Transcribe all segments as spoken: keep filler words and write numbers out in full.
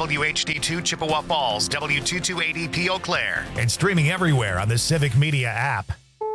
W H D two Chippewa Falls, W two two eight E P Eau Claire. And streaming everywhere on the Civic Media app.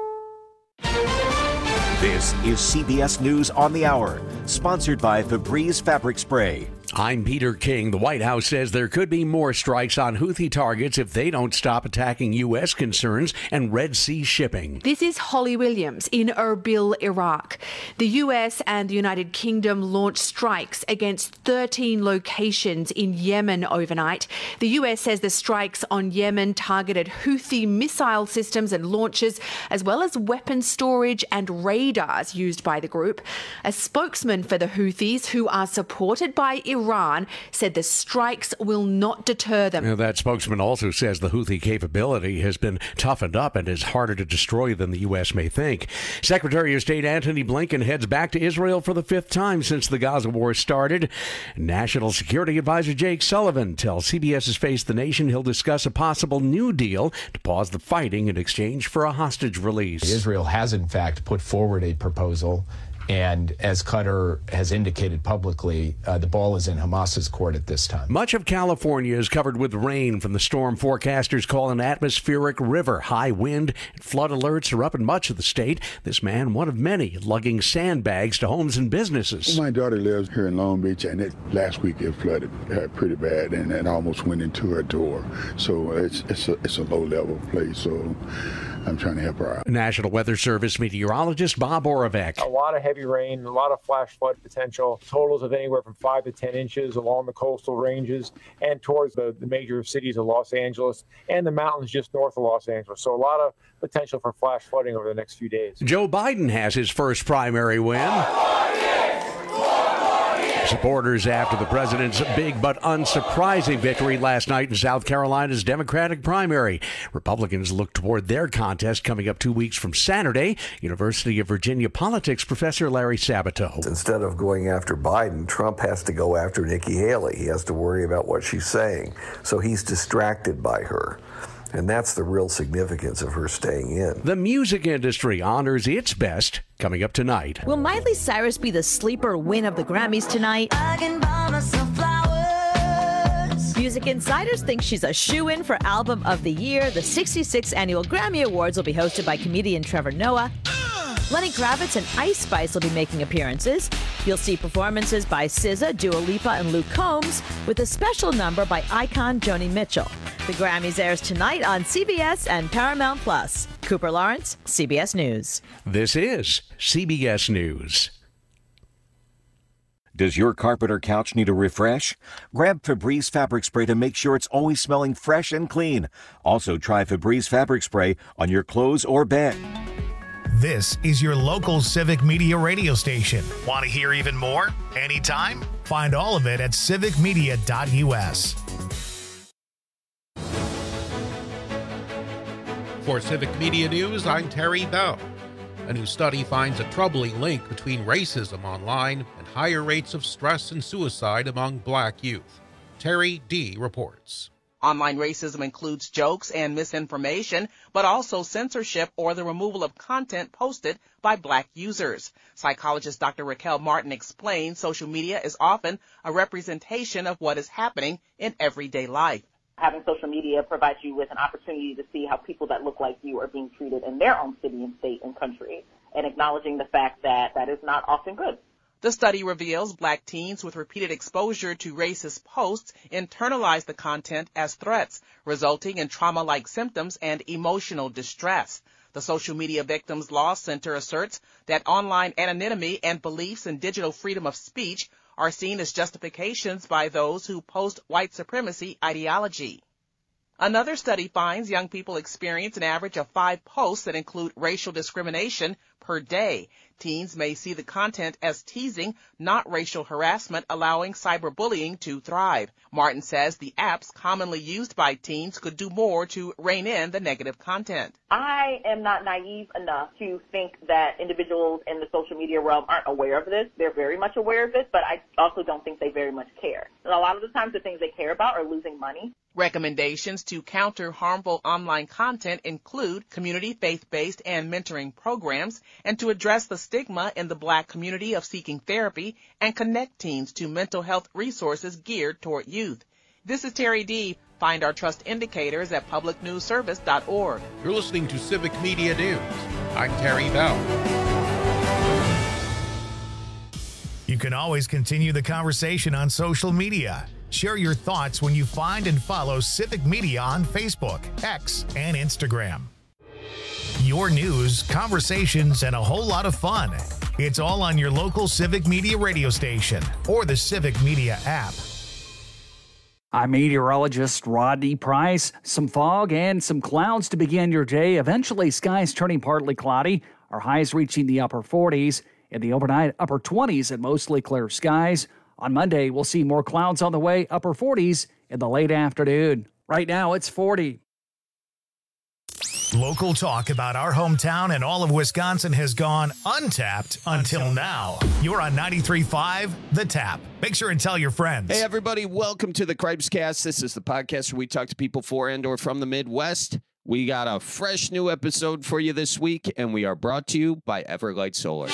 This is C B S News on the Hour, sponsored by Febreze Fabric Spray. I'm Peter King. The White House says there could be more strikes on Houthi targets if they don't stop attacking U S concerns and Red Sea shipping. This is Holly Williams in Erbil, Iraq. The U S and the United Kingdom launched strikes against thirteen locations in Yemen overnight. The U S says the strikes on Yemen targeted Houthi missile systems and launches, as well as weapon storage and radars used by the group. A spokesman for the Houthis, who are supported by Iran, Iran said the strikes will not deter them. Now, that spokesman also says the Houthi capability has been toughened up and is harder to destroy than the U S may think. Secretary of State Antony Blinken heads back to Israel for the fifth time since the Gaza war started. National Security Advisor Jake Sullivan tells CBS's Face the Nation he'll discuss a possible new deal to pause the fighting in exchange for a hostage release. Israel has, in fact, put forward a proposal. And as Qatar has indicated publicly, uh, the ball is in Hamas's court at this time. Much of California is covered with rain from the storm forecasters call an atmospheric river. High wind and flood alerts are up in much of the state. This man, one of many, lugging sandbags to homes and businesses. My daughter lives here in Long Beach, and it, last week it flooded uh, pretty bad, and it almost went into her door. So it's it's a, it's a low-level place, so I'm trying to help her out. National Weather Service meteorologist Bob Oravec. A lot of heavy rain, a lot of flash flood potential, totals of anywhere from five to ten inches along the coastal ranges and towards the, the major cities of Los Angeles and the mountains just north of Los Angeles. So a lot of potential for flash flooding over the next few days. Joe Biden has his first primary win. Supporters after the president's big but unsurprising victory last night in South Carolina's Democratic primary. Republicans look toward their contest coming up two weeks from Saturday. University of Virginia politics professor Larry Sabato. Instead of going after Biden, Trump has to go after Nikki Haley. He has to worry about what she's saying. So he's distracted by her. And that's the real significance of her staying in. The music industry honors its best coming up tonight. Will Miley Cyrus be the sleeper win of the Grammys tonight? I can buy myself flowers. Music insiders think she's a shoo-in for Album of the Year. The sixty-sixth Annual Grammy Awards will be hosted by comedian Trevor Noah. Lenny Kravitz and Ice Spice will be making appearances. You'll see performances by S Z A, Dua Lipa, and Luke Combs, with a special number by icon Joni Mitchell. The Grammys airs tonight on C B S and Paramount Plus. Cooper Lawrence, C B S News. This is C B S News. Does your carpet or couch need a refresh? Grab Febreze Fabric Spray to make sure it's always smelling fresh and clean. Also, try Febreze Fabric Spray on your clothes or bed. This is your local Civic Media radio station. Want to hear even more? Anytime? Find all of it at civic media dot U S. For Civic Media News, I'm Terry Bell. A new study finds a troubling link between racism online and higher rates of stress and suicide among black youth. Terry D. reports. Online racism includes jokes and misinformation, but also censorship or the removal of content posted by black users. Psychologist Doctor Raquel Martin explains social media is often a representation of what is happening in everyday life. Having social media provides you with an opportunity to see how people that look like you are being treated in their own city and state and country, and acknowledging the fact that that is not often good. The study reveals black teens with repeated exposure to racist posts internalize the content as threats, resulting in trauma-like symptoms and emotional distress. The Social Media Victims Law Center asserts that online anonymity and beliefs in digital freedom of speech are seen as justifications by those who post white supremacy ideology. Another study finds young people experience an average of five posts that include racial discrimination per day. Teens may see the content as teasing, not racial harassment, allowing cyberbullying to thrive. Martin says the apps commonly used by teens could do more to rein in the negative content. I am not naive enough to think that individuals in the social media realm aren't aware of this. They're very much aware of this, but I also don't think they very much care. And a lot of the times the things they care about are losing money. Recommendations to counter harmful online content include community faith-based and mentoring programs, and to address the stigma in the black community of seeking therapy and connect teens to mental health resources geared toward youth. This is Terry D. Find our trust indicators at public news service dot org. You're listening to Civic Media News. I'm Terry Bell. You can always continue the conversation on social media. Share your thoughts when you find and follow Civic Media on Facebook, X, and Instagram. Your news, conversations, and a whole lot of fun. It's all on your local Civic Media radio station or the Civic Media app. I'm meteorologist Rodney Price. Some fog and some clouds to begin your day. Eventually, skies turning partly cloudy. Our highs reaching the upper forties. In the overnight, upper twenties and mostly clear skies. On Monday, we'll see more clouds on the way, upper forties in the late afternoon. Right now, it's forty. Local talk about our hometown and all of Wisconsin has gone untapped until now. You're on ninety-three point five The Tap. Make sure and tell your friends. Hey, everybody. Welcome to the Cribescast. This is the podcast where we talk to people for and or from the Midwest. We got a fresh new episode for you this week, and we are brought to you by Everlight Solar.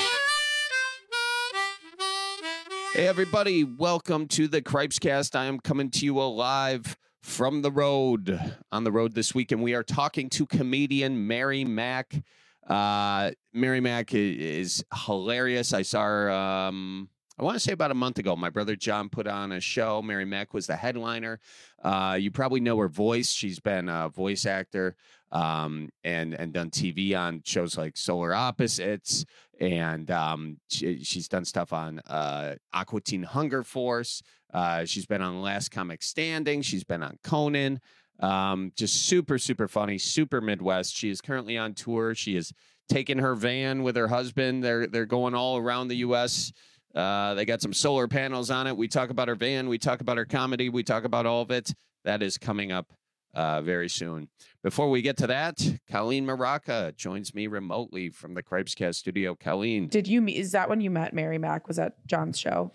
Hey, everybody. Welcome to the Cribescast. I am coming to you live from the road, on the road this week, and we are talking to comedian Mary Mack. Uh, Mary Mack is hilarious. I saw her, um, I want to say about a month ago. My brother John put on a show. Mary Mack was the headliner. Uh, you probably know her voice. She's been a voice actor um, and, and done T V on shows like Solar Opposites. And um, she, she's done stuff on uh, Aqua Teen Hunger Force. Uh, she's been on Last Comic Standing. She's been on Conan. Um, just super, super funny, super Midwest. She is currently on tour. She has taken her van with her husband. They're they're going all around the U S Uh, they got some solar panels on it. We talk about her van. We talk about her comedy. We talk about all of it. That is coming up uh, very soon. Before we get to that, Colleen Maraca joins me remotely from the Cribescast studio. Colleen. Did you meet, is that when you met Mary Mack? Was that John's show?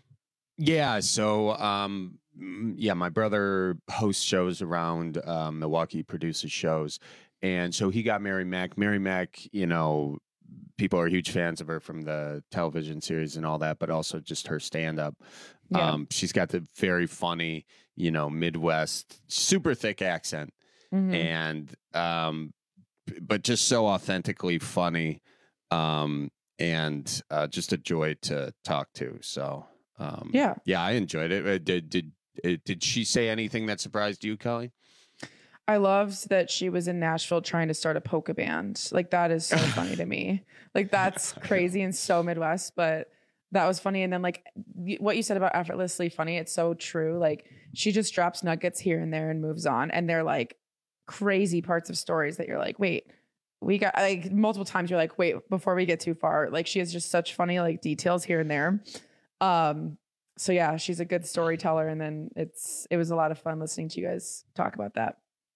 Yeah. So, um, yeah, my brother hosts shows around um, Milwaukee, produces shows. And so he got Mary Mack. Mary Mack, you know, people are huge fans of her from the television series and all that, but also just her stand-up. Yeah. Um, she's got the very funny, you know, Midwest, super thick accent. Mm-hmm. And, um, but just so authentically funny um, and uh, just a joy to talk to. So, um, yeah, yeah, I enjoyed it. Uh, did, did, uh, did she say anything that surprised you, Kelly? I loved that she was in Nashville trying to start a polka band. Like, that is so funny to me. Like, that's crazy and so Midwest, but that was funny. And then, like, what you said about effortlessly funny, it's so true. Like, she just drops nuggets here and there and moves on. And they're like crazy parts of stories that you're like, wait, we got, like, multiple times you're like, wait, before we get too far. Like, she has just such funny, like, details here and there. Um, so yeah, she's a good storyteller. And then it's, it was a lot of fun listening to you guys talk about that.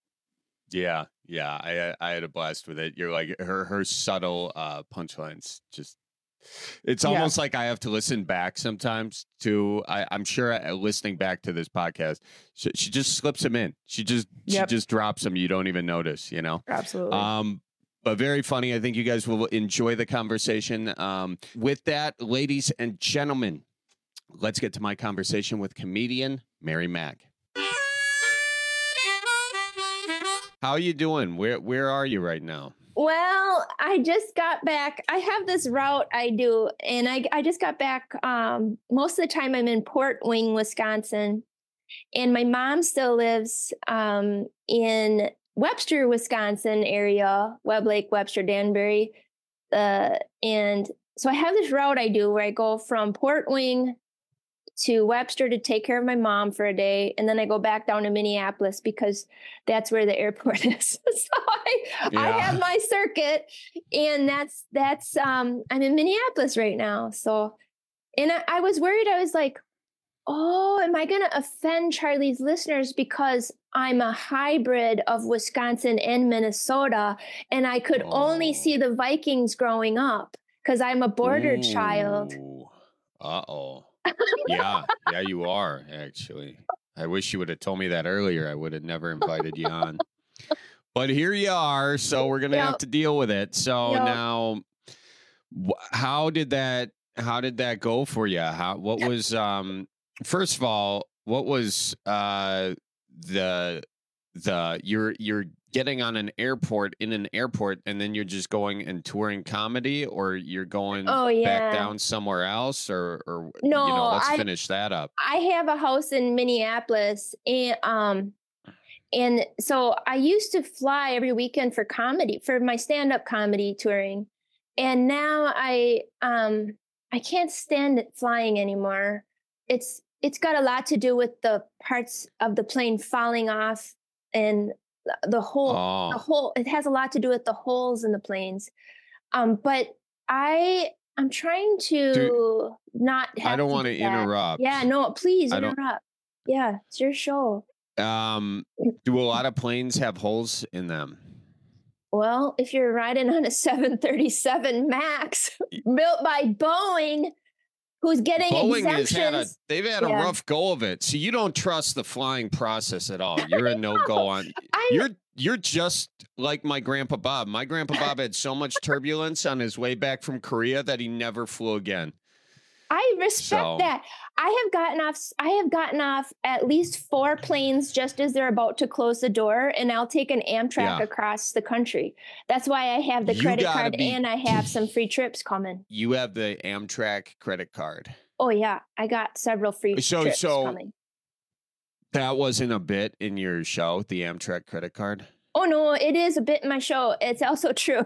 Yeah, yeah, I I had a blast with it. You're like her her subtle uh, punchlines. Just it's almost yeah. like I have to listen back sometimes. To I, I'm sure uh, listening back to this podcast, she, she just slips them in. She just yep. she just drops them. You don't even notice. You know, absolutely. Um, but very funny. I think you guys will enjoy the conversation. Um, with that, ladies and gentlemen, let's get to my conversation with comedian Mary Mack. How are you doing? Where where are you right now? Well, I just got back. I have this route I do, and I, I just got back. Um, most of the time I'm in Port Wing, Wisconsin, and my mom still lives um, in Webster, Wisconsin area, Webb Lake, Webster, Danbury. Uh, and so I have this route I do where I go from Port Wing to Webster to take care of my mom for a day. And then I go back down to Minneapolis because that's where the airport is. so I, yeah. I have my circuit, and that's, that's, um, I'm in Minneapolis right now. So, and I, I was worried. I was like, oh, am I going to offend Charlie's listeners because I'm a hybrid of Wisconsin and Minnesota, and I could oh. only see the Vikings growing up because I'm a border Ooh. child. Uh-oh. yeah, yeah, you are, actually. I wish you would have told me that earlier. I would have never invited you on. But here you are, so we're going to yep. have to deal with it. So yep. now, how did that how did that go for you? How what was um first of all, what was uh, the the you're you're getting on an airport in an airport, and then you're just going and touring comedy, or you're going Oh, yeah. back down somewhere else, or or No, you know, let's I- finish that up. I have a house in Minneapolis, and um, and so I used to fly every weekend for comedy, for my stand-up comedy touring, and now I um I can't stand it flying anymore. It's it's got a lot to do with the parts of the plane falling off, and the whole Oh. the whole. It has a lot to do with the holes in the planes. Um, but I I'm trying to Do- not. Have I don't to want to do that. interrupt. Yeah, no, please I don't- interrupt. Yeah, it's your show. Um, do a lot of planes have holes in them? Well, if you're riding on a seven thirty-seven Max built by Boeing, who's getting Boeing has had a exemptions. they've had a Yeah. rough go of it. So you don't trust the flying process at all. You're a no go on. You're you're just like my grandpa Bob. My grandpa Bob had so much turbulence on his way back from Korea that he never flew again. I respect So- that. I have gotten off. I have gotten off at least four planes just as they're about to close the door, and I'll take an Amtrak Yeah. across the country. That's why I have the You credit gotta card be- and I have some free trips coming. You have the Amtrak credit card. Oh yeah, I got several free So- trips so- coming. That wasn't a bit in your show, the Amtrak credit card. Oh no, it is a bit in my show. It's also true.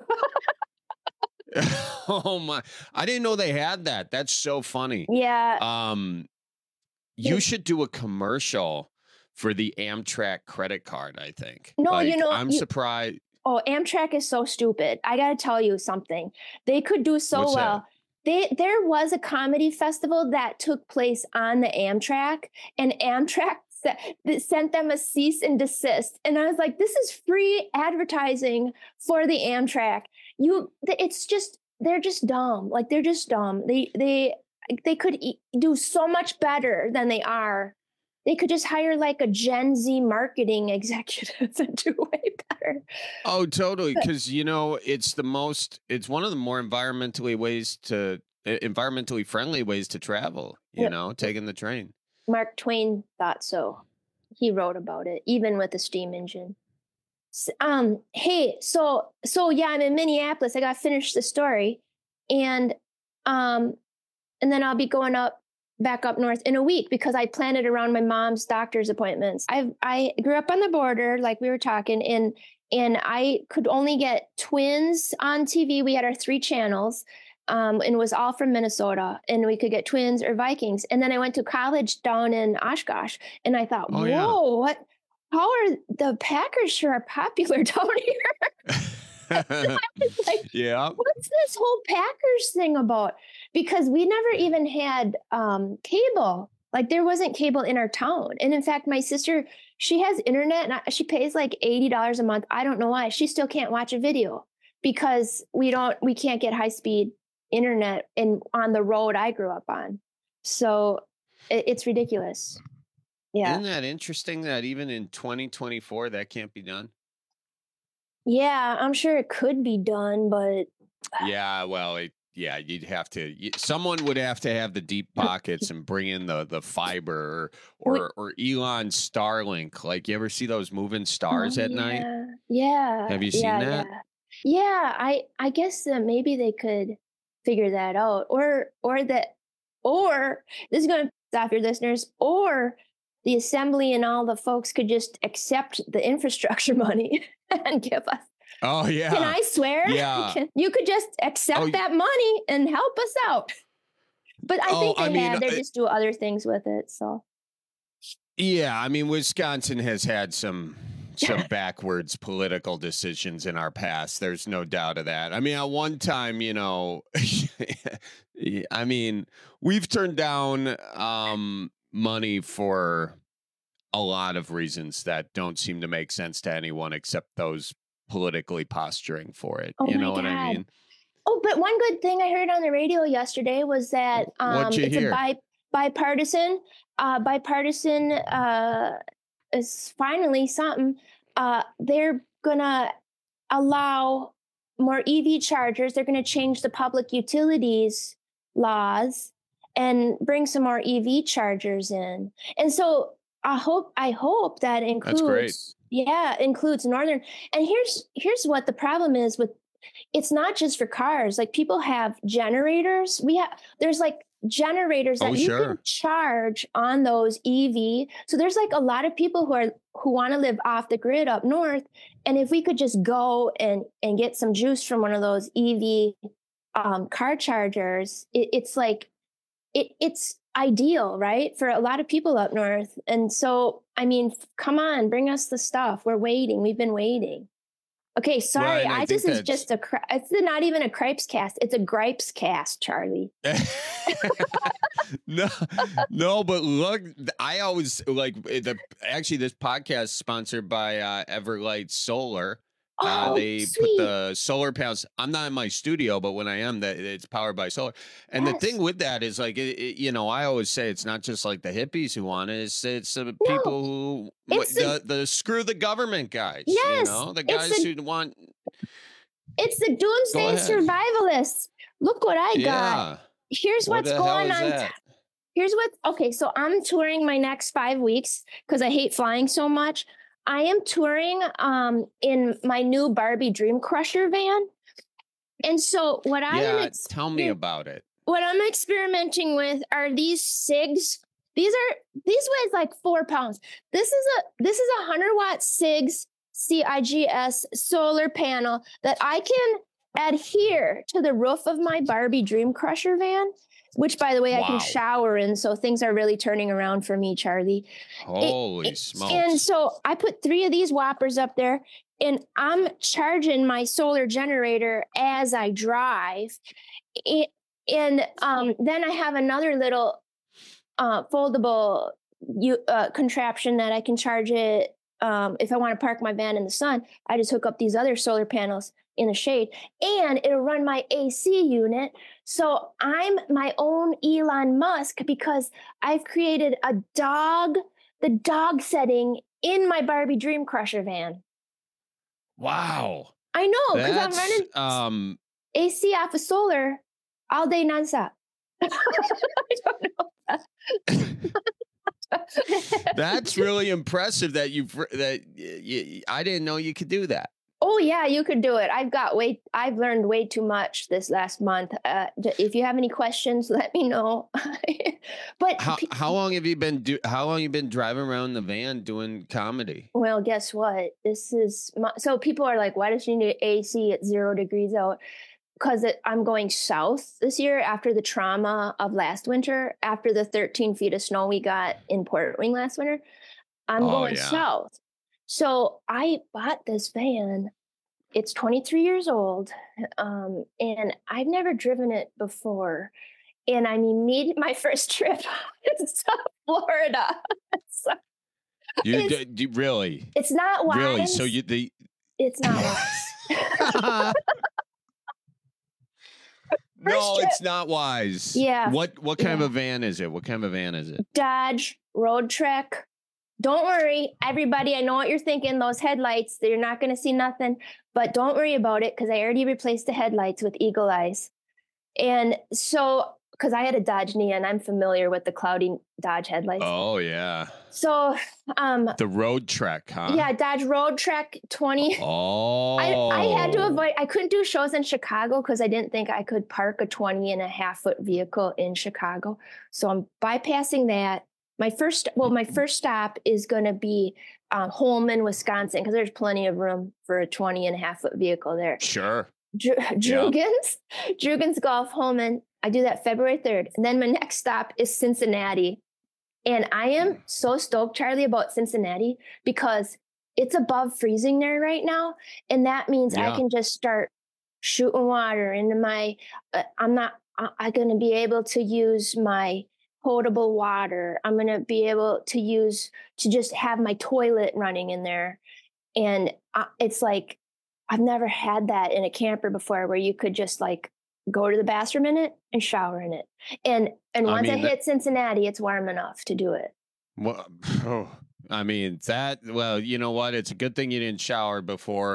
Oh my! I didn't know they had that. That's so funny. Yeah. Um, you should do a commercial for the Amtrak credit card. I think. No, you Like, know, I'm you- surprised. Oh, Amtrak is so stupid. I got to tell you something. They could do so What's that? well. They, there was a comedy festival that took place on the Amtrak, and Amtrak se- that sent them a cease and desist. And I was like, this is free advertising for the Amtrak. You, th- it's just, they're just dumb. Like, they're just dumb. They, they, they could e- do so much better than they are. They could just hire like a Gen Z marketing executive and do way better. Oh, totally. Because you know, it's the most. It's one of the more environmentally ways to uh, environmentally friendly ways to travel. You Yep. know, taking the train. Mark Twain thought so. He wrote about it, even with the steam engine. S- Um, hey, so so yeah, I'm in Minneapolis. I got to finish the story, and um, and then I'll be going up back up north in a week because I planned it around my mom's doctor's appointments. I I grew up on the border, like we were talking, and and I could only get Twins on T V. We had our three channels. Um, and it was all from Minnesota, and we could get Twins or Vikings. And then I went to college down in Oshkosh, and I thought, Oh, whoa, yeah. what? How are the Packers sure are popular down here? I was like, Yeah. what's this whole Packers thing about? Because we never even had um, cable. Like there wasn't cable in our town. And in fact, my sister, she has internet and I- she pays like eighty dollars a month. I don't know why. She still can't watch a video because we don't, we can't get high speed internet in on the road I grew up on. So it, it's ridiculous. Yeah. Isn't that interesting that even in twenty twenty-four that can't be done? Yeah, I'm sure it could be done, but Yeah, well, it, yeah, you'd have to. y- Someone would have to have the deep pockets and bring in the the fiber or or, or Elon Starlink. Like, you ever see those moving stars Oh, at night? yeah. Yeah. Have you seen yeah, that? Yeah. Yeah, I I guess that maybe they could figure that out, or or that, or this is going to piss off your listeners, or the assembly and all the folks could just accept the infrastructure money and give us. Oh yeah. Can I swear? Yeah. Can- you could just accept Oh, that money and help us out. But I Oh, think they I mean, have. They uh, just do other things with it. So Yeah, I mean, Wisconsin has had some some backwards political decisions in our past. There's no doubt of that. I mean, at one time, you know, I mean, we've turned down um, money for a lot of reasons that don't seem to make sense to anyone except those politically posturing for it. Oh you my know what I God. mean? Oh, but one good thing I heard on the radio yesterday was that um, What'd you it's hear? a bi- bipartisan, uh, bipartisan uh, is finally something. Uh, they're gonna allow more E V chargers. They're gonna change the public utilities laws, and bring some more E V chargers in. And so I hope I hope that includes That's great. yeah, includes Northern. And here's here's what the problem is with it's not just for cars. Like people have generators. We have there's like generators that Oh, you sure. can charge on those E V. So there's like a lot of people who are who want to live off the grid up north. And if we could just go and and get some juice from one of those E V um, car chargers, it, it's like it it's ideal, right, for a lot of people up north. And so, I mean, come on, bring us the stuff. We're waiting. We've been waiting. Okay, sorry. and I I, think this is that's- just a. cri- It's not even a Cripes cast. It's a Gripes cast, Charlie. no, no, but look, I always like the actually this podcast is sponsored by uh, Everlight Solar. Uh, Oh, they sweet. put the solar panels. I'm not in my studio, but when I am, that it's powered by solar. And Yes. the thing with that is, like, it, it- you know, I always say it's not just like the hippies who want it. It's it's the people who It's the, the screw the government guys. Yes, you know, the it's guys the- who want. It's the doomsday ahead. survivalists. Look what I got. Yeah. Here's What what's the hell going is on. that? Here's what. Okay, so I'm touring my next five weeks because I hate flying so much. I am touring um, in my new Barbie Dream Crusher van, and so what I'm Yeah, ex- tell me about it. what I'm experimenting with are these SIGs. These are these weighs like four pounds. This is a this is a hundred watt SIGs C I G S solar panel that I can adhere to the roof of my Barbie Dream Crusher van, which, by the way, I Wow. can shower in. So things are really turning around for me, Charlie. Holy It- smokes. And so I put three of these whoppers up there, and I'm charging my solar generator as I drive. It, and um, then I have another little uh, foldable you, uh, contraption that I can charge it. Um, if I want to park my van in the sun, I just hook up these other solar panels in the shade, and it'll run my A C unit. So I'm my own Elon Musk because I've created a dog, the dog setting in my Barbie Dream Crusher van. Wow. I know, because I'm That's, running um A C off of solar all day nonstop. I don't know. that's really impressive that you've that y- y- I didn't know you could do that. Oh yeah, you could do it. I've got way I've learned way too much this last month. Uh, d- if you have any questions, let me know. But How pe- how long have you been do how long you been driving around the van doing comedy? well, guess what? This is my, so people are like, why does she need A C at zero degrees out? Because I'm going south this year after the trauma of last winter, after the thirteen feet of snow we got in Port Wing last winter. I'm Oh, going yeah. south. So I bought this van. It's twenty-three years old, um, and I've never driven it before. And I mean, made my first trip to South Florida. So You, It's- d- d- really? it's not wise. Really? So you the It's not wise. No, trip. it's not wise. Yeah. What what kind Yeah. of a van is it? What kind of a van is it? Dodge Road Trek. Don't worry, everybody. I know what you're thinking. Those headlights, you're not going to see nothing. But don't worry about it because I already replaced the headlights with Eagle Eyes. And so, because I had a Dodge Neon, I'm familiar with the cloudy Dodge headlights. Oh yeah. So, um, The Road Trek, huh? yeah, Dodge Road Trek twenty. Oh. I, I had to avoid, I couldn't do shows in Chicago because I didn't think I could park a twenty and a half foot vehicle in Chicago. So I'm bypassing that. My first, well, my first stop is going to be uh, Holman, Wisconsin, because there's plenty of room for a twenty and a half foot vehicle there. Sure. Dr- Drugan's, Drugan's Golf Holman. I do that February third. And then my next stop is Cincinnati. And I am so stoked, Charlie, about Cincinnati because it's above freezing there right now. And that means Yeah. I can just start shooting water into my, uh, I'm not, I, I'm going to be able to use my potable water. I'm going to be able to use, to just have my toilet running in there. And uh, it's like, I've never had that in a camper before where you could just like go to the bathroom in it and shower in it. And, and I once I, mean, that- hit Cincinnati, it's warm enough to do it. Well, oh, I mean that. Well, you know what? It's a good thing you didn't shower before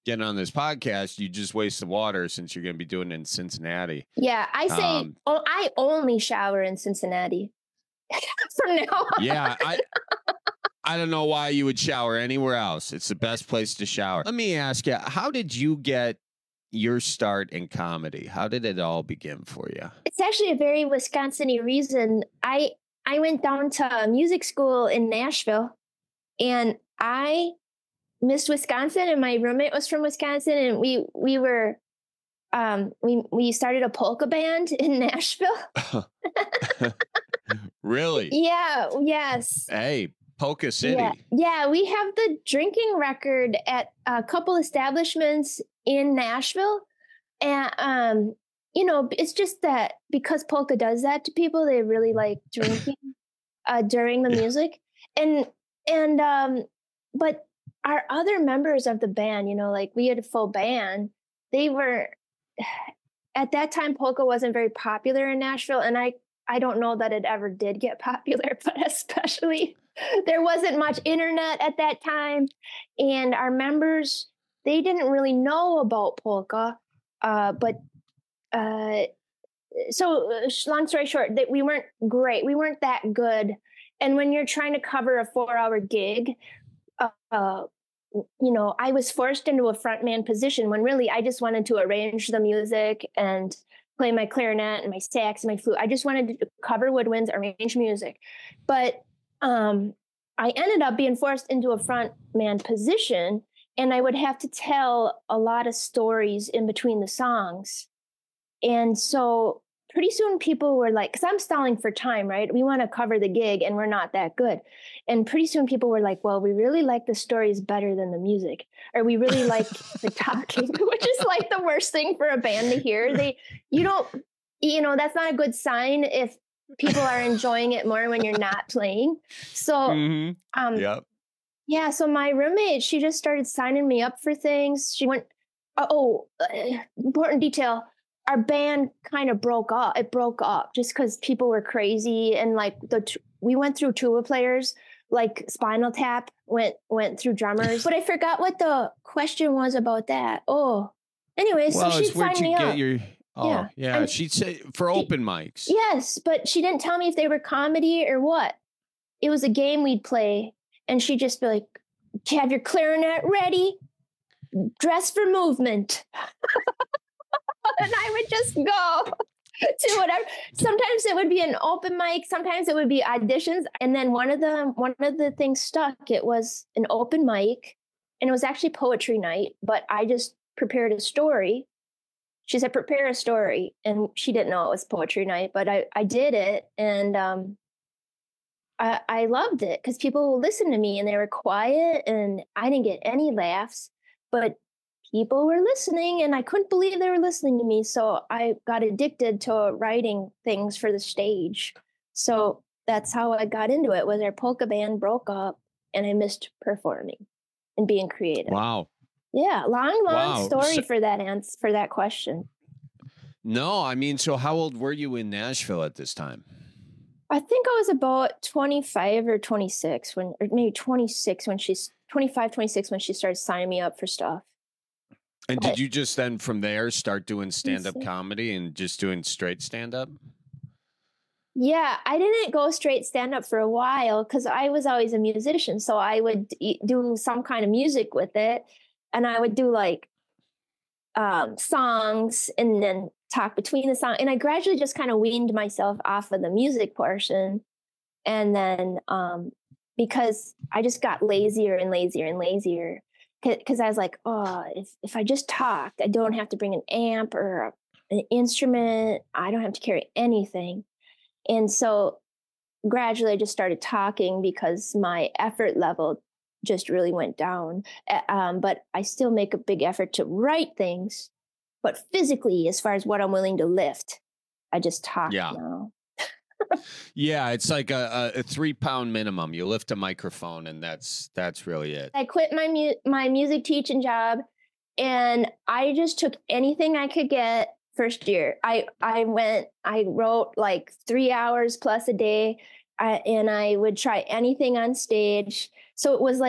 getting on this podcast, you just waste the water since you're going to be doing it in Cincinnati. Yeah, I say Um, oh, I only shower in Cincinnati from now on. Yeah, I I don't know why you would shower anywhere else. It's the best place to shower. Let me ask you, how did you get your start in comedy? How did it all begin for you? It's actually a very Wisconsin-y reason. I I went down to music school in Nashville, and I missed Wisconsin, and my roommate was from Wisconsin, and we we were um we we started a polka band in Nashville. Really? Yeah, yes. Hey, Polka City. Yeah, yeah, we have the drinking record at a couple establishments in Nashville. And, um, you know, it's just that because polka does that to people, they really like drinking uh, during the music. And, and, um, but our other members of the band, you know, like we had a full band, they were, at that time, polka wasn't very popular in Nashville. And I, I don't know that it ever did get popular, but especially there wasn't much internet at that time. And our members, they didn't really know about polka. Uh, but uh, so long story short, that we weren't great. We weren't that good. And when you're trying to cover a four hour gig, uh, uh, you know, I was forced into a frontman position when really I just wanted to arrange the music and play my clarinet and my sax and my flute. I just wanted to cover woodwinds, arrange music. But um, I ended up being forced into a frontman position, and I would have to tell a lot of stories in between the songs. And so pretty soon people were like, because I'm stalling for time, right? We want to cover the gig and we're not that good. And pretty soon people were like, well, we really like the stories better than the music, or we really like the talking, which is like the worst thing for a band to hear. They, you don't, you know, that's not a good sign if people are enjoying it more when you're not playing. So, Mm-hmm. um, Yep. yeah, so my roommate, she just started signing me up for things. She went, oh, uh, important detail. Our band kind of broke up. It broke up just because people were crazy. And like the, t- we went through tuba players, like Spinal Tap went, went through drummers, but I forgot what the question was about that. Oh, anyway, Well, so it's she where'd signed you me get up. your? Oh, Yeah. yeah. And She'd say for open mics. Yes, but she didn't tell me if they were comedy or what. It was a game we'd play, and she'd just be like, "Do you have your clarinet ready? Dress for movement." And I would just go to whatever. Sometimes it would be an open mic. Sometimes it would be auditions. And then one of the one of the things stuck. It was an open mic, and it was actually poetry night. But I just prepared a story. She said, "Prepare a story," and she didn't know it was poetry night. But I I did it, and um, I I loved it because people would listen to me, and they were quiet, and I didn't get any laughs, but people were listening, and I couldn't believe they were listening to me. So I got addicted to writing things for the stage. So that's how I got into it. Was our polka band broke up, and I missed performing and being creative. Wow. Yeah, long, long Wow. story So- for that answer for that question. No, I mean, so how old were you in Nashville at this time? I think I was about twenty-five or twenty-six when, or maybe twenty-six when she's twenty-five, twenty-six when she started signing me up for stuff. And But- did you just then from there start doing stand-up see. comedy and just doing straight stand-up? Yeah, I didn't go straight stand up for a while because I was always a musician. So I would e- do some kind of music with it, and I would do like um, songs and then talk between the song. And I gradually just kind of weaned myself off of the music portion. And then um, because I just got lazier and lazier and lazier because I was like, oh, if, if I just talked, I don't have to bring an amp or an instrument. I don't have to carry anything. And so gradually I just started talking because my effort level just really went down. Uh, Um, but I still make a big effort to write things. But physically, as far as what I'm willing to lift, I just talk Yeah. now. Yeah, it's like a, a, a three pound minimum. You lift a microphone, and that's that's really it. I quit my mu- my music teaching job, and I just took anything I could get. First year, I I went. I wrote like three hours plus a day, I, and I would try anything on stage. So it was like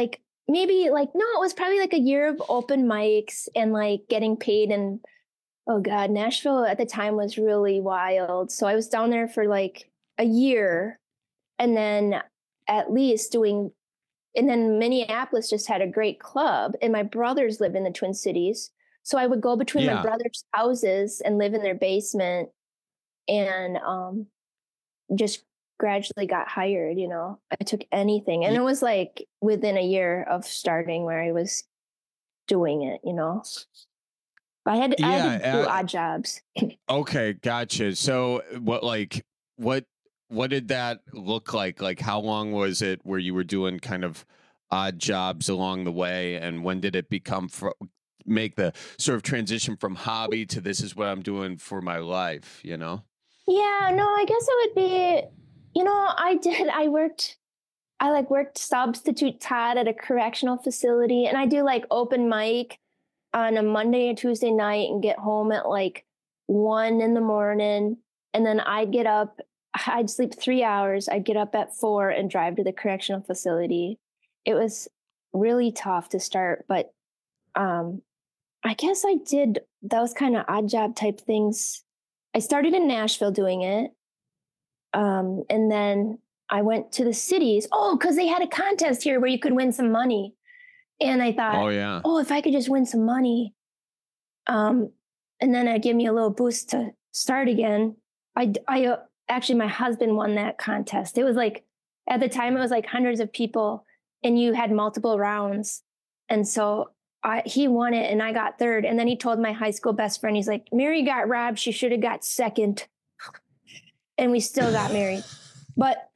maybe like, no, it was probably like a year of open mics and like getting paid. And oh God, Nashville at the time was really wild. So I was down there for like a year and then at least doing, and then Minneapolis just had a great club and my brothers live in the Twin Cities. So I would go between yeah. my brothers' houses and live in their basement and um, just gradually got hired, you know. I took anything. And it was like within a year of starting where I was doing it, you know. I had, yeah, I had to do uh, odd jobs. Okay, gotcha. So what like what what did that look like? Like how long was it where you were doing kind of odd jobs along the way, and when did it become fr- make the sort of transition from hobby to this is what I'm doing for my life, you know? Yeah, no, I guess it would be, you know, I did, I worked, I like worked substitute Todd at a correctional facility, and I do like open mic on a Monday and Tuesday night and get home at like one in the morning. And then I'd get up, I'd sleep three hours. I'd get up at four and drive to the correctional facility. It was really tough to start, but um, I guess I did those kind of odd job type things. I started in Nashville doing it. Um, and then I went to the cities. Oh, because they had a contest here where you could win some money. And I thought, oh, yeah. oh, if I could just win some money. Um, and then it'd give me a little boost to start again. I, I uh, actually, my husband won that contest. It was like, at the time, it was like hundreds of people and you had multiple rounds. And so I, he won it and I got third. And then he told my high school best friend, he's like, Mary got robbed. She should have got second. And we still got married. But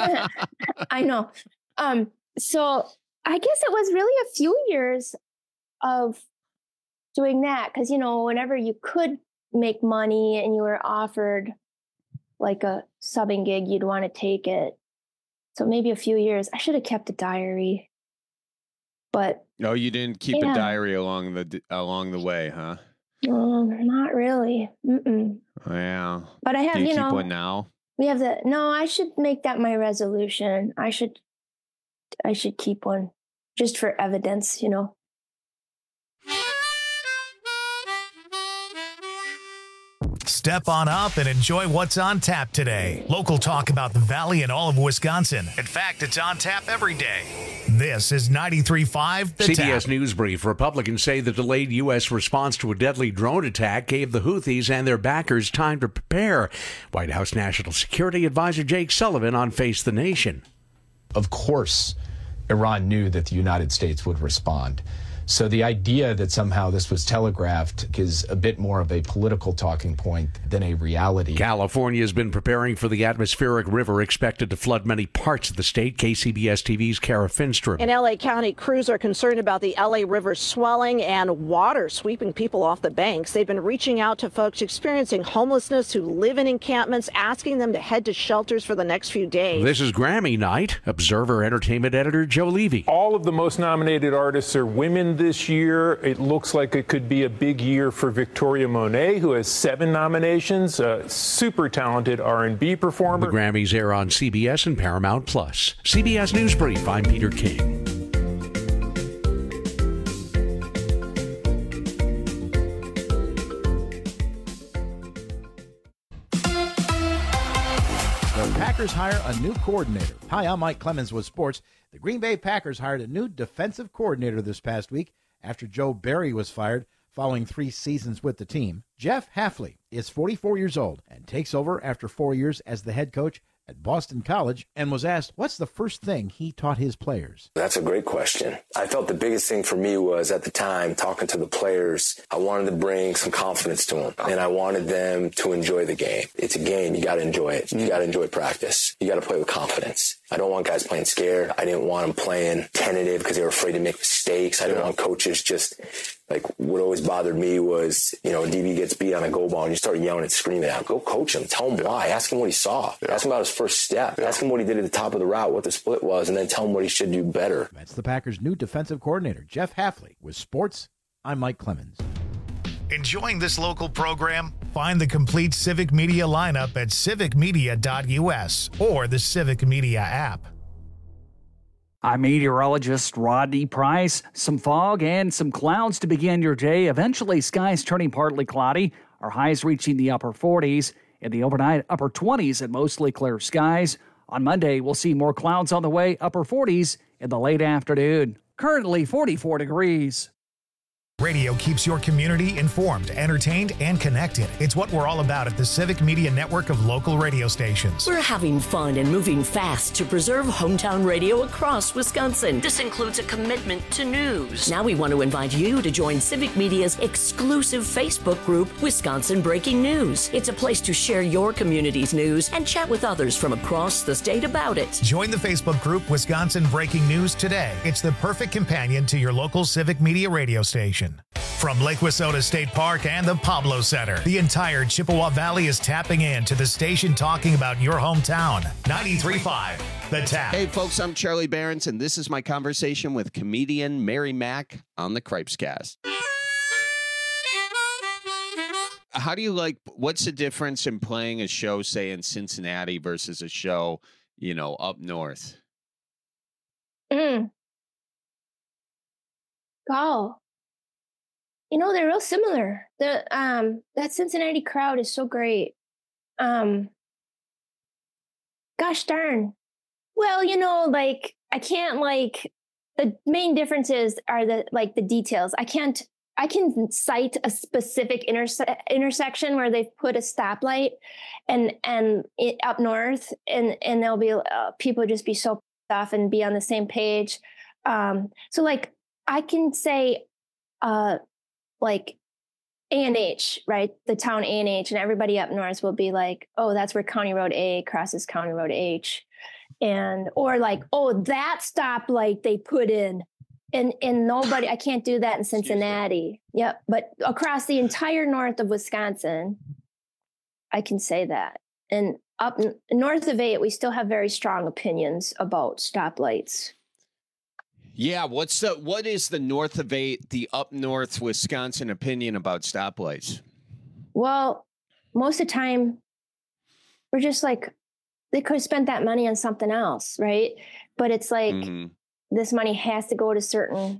I know. Um, so I guess it was really a few years of doing that. Cause you know, whenever you could make money and you were offered like a subbing gig, you'd want to take it. So maybe a few years. I should have kept a diary. But no, you didn't keep yeah. a diary along the along the way, huh? Um, not really. Mm-mm. Yeah. But I have, Do you, you keep know, one now. We have the no. I should make that my resolution. I should, I should keep one just for evidence, you know. Step on up and enjoy what's on tap today. Local talk about the Valley and all of Wisconsin. In fact, it's on tap every day. This is ninety-three point five The C B S Tap. News Brief. Republicans say the delayed U S response to a deadly drone attack gave the Houthis and their backers time to prepare. White House National Security Advisor Jake Sullivan on Face the Nation. Of course, Iran knew that the United States would respond. So the idea that somehow this was telegraphed is a bit more of a political talking point than a reality. California has been preparing for the atmospheric river expected to flood many parts of the state. K C B S T V's Kara Finstrom. In L A County, crews are concerned about the L A River swelling and water sweeping people off the banks. They've been reaching out to folks experiencing homelessness who live in encampments, asking them to head to shelters for the next few days. This is Grammy night. Observer Entertainment editor Joe Levy. All of the most nominated artists are women this year. It looks like it could be a big year for Victoria Monet, who has seven nominations, a super talented R and B performer. The Grammys air on C B S and Paramount Plus. C B S News Brief, I'm Peter King. The Packers hire a new coordinator. Hi, I'm Mike Clemens with sports. The Green Bay Packers hired a new defensive coordinator this past week after Joe Barry was fired following three seasons with the team. Jeff Hafley is forty-four years old and takes over after four years as the head coach at Boston College and was asked what's the first thing he taught his players. That's a great question. I felt the biggest thing for me was at the time talking to the players, I wanted to bring some confidence to them and I wanted them to enjoy the game. It's a game. You got to enjoy it. You got to enjoy practice. You got to play with confidence. I don't want guys playing scared. I didn't want them playing tentative because they were afraid to make mistakes. I didn't want coaches just like what always bothered me was, you know, D B gets beat on a goal ball and you start yelling and screaming at him. Go coach him. Tell him why. Ask him what he saw. Yeah. Ask him about his first step. Yeah. Ask him what he did at the top of the route, what the split was, and then tell him what he should do better. That's the Packers' new defensive coordinator, Jeff Hafley. With sports, I'm Mike Clemens. Enjoying this local program? Find the complete Civic Media lineup at civic media dot U S or the Civic Media app. I'm meteorologist Rodney Price. Some fog and some clouds to begin your day. Eventually, skies turning partly cloudy. Our highs reaching the upper forties. In the overnight, upper twenties and mostly clear skies. On Monday, we'll see more clouds on the way, upper forties in the late afternoon. Currently forty-four degrees. Radio keeps your community informed, entertained, and connected. It's what we're all about at the Civic Media Network of local radio stations. We're having fun and moving fast to preserve hometown radio across Wisconsin. This includes a commitment to news. Now we want to invite you to join Civic Media's exclusive Facebook group, Wisconsin Breaking News. It's a place to share your community's news and chat with others from across the state about it. Join the Facebook group, Wisconsin Breaking News today. It's the perfect companion to your local Civic Media radio station. From Lake Wissota State Park and the Pablo Center, the entire Chippewa Valley is tapping in to the station talking about your hometown. ninety-three point five, The Tap. Hey, folks, I'm Charlie Behrens, and this is my conversation with comedian Mary Mack on the Cripescast. How do you like, what's the difference in playing a show, say, in Cincinnati versus a show, you know, up north? Mm. Oh. You know, they're real similar. The um that Cincinnati crowd is so great. Um gosh darn. Well, you know, like I can't like the main differences are the like the details. I can't I can cite a specific interse- intersection where they've put a stoplight and and it, up north and and there'll be uh, people just be so off and be on the same page. Um so like I can say uh like A and H, right? The town A and H, and everybody up north will be like, oh, that's where County Road A crosses County Road H. And, or like, oh, that stoplight they put in. And, and nobody, I can't do that in Cincinnati. Yep. But across the entire north of Wisconsin, I can say that. And up n- north of eight, we still have very strong opinions about stoplights. Yeah, what's the what is the north of eight, the up north Wisconsin opinion about stoplights? Well, most of the time, we're just like, they could have spent that money on something else, right? But it's like, mm-hmm. this money has to go to certain.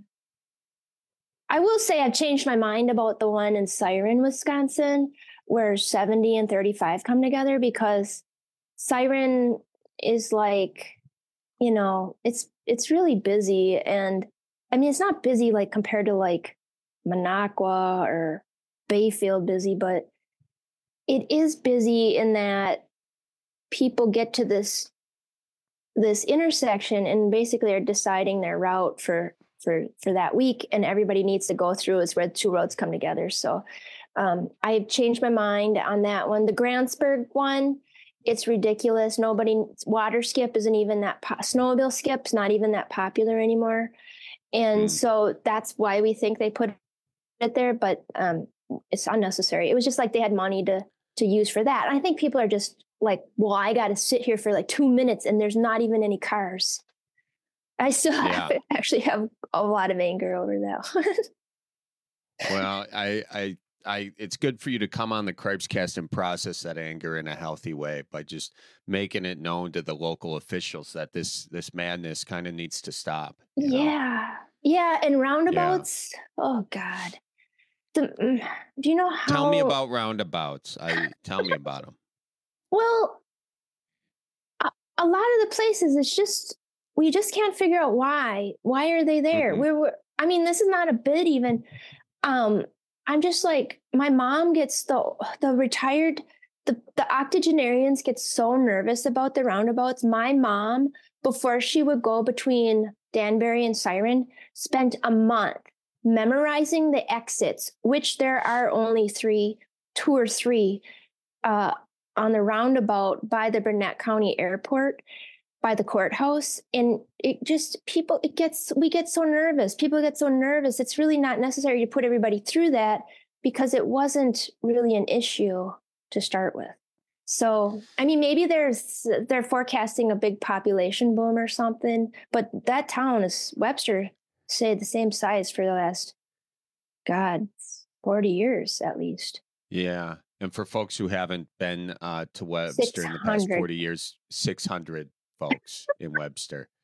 I will say I've changed my mind about the one in Siren, Wisconsin, where seventy and thirty-five come together, because Siren is like, you know, it's it's really busy. And I mean, it's not busy like compared to like Minocqua or Bayfield busy, but it is busy in that people get to this this intersection and basically are deciding their route for for for that week, and everybody needs to go through is where the two roads come together. So um, I've changed my mind on that one. The Grantsburg one, it's ridiculous. Nobody, water skip isn't even that, po- snowmobile skip's not even that popular anymore. And mm. so that's why we think they put it there, but um, it's unnecessary. It was just like they had money to to use for that. I think people are just like, well, I got to sit here for like two minutes and there's not even any cars. I still have, yeah. actually have a lot of anger over that. Well, I, I, I, it's good for you to come on the Cripescast and process that anger in a healthy way by just making it known to the local officials that this this madness kind of needs to stop. Yeah, know? yeah, and roundabouts. Yeah. Oh God, the, do you know how? Tell me about roundabouts. I tell me about them. Well, a, a lot of the places, it's just we just can't figure out why. Why are they there? Mm-hmm. We're, we're, I mean, this is not a bid even. Um, I'm just like, my mom gets the the retired, the, the octogenarians get so nervous about the roundabouts. My mom, before she would go between Danbury and Siren, spent a month memorizing the exits, which there are only three, two or three uh, on the roundabout by the Burnett County Airport, by the courthouse. And it just, people, it gets, we get so nervous. People get so nervous. It's really not necessary to put everybody through that because it wasn't really an issue to start with. So, I mean, maybe there's, they're forecasting a big population boom or something, but that town is, Webster stayed the same size for the last, God, forty years at least. Yeah. And for folks who haven't been uh, to Webster in the past forty years, six hundred folks in Webster.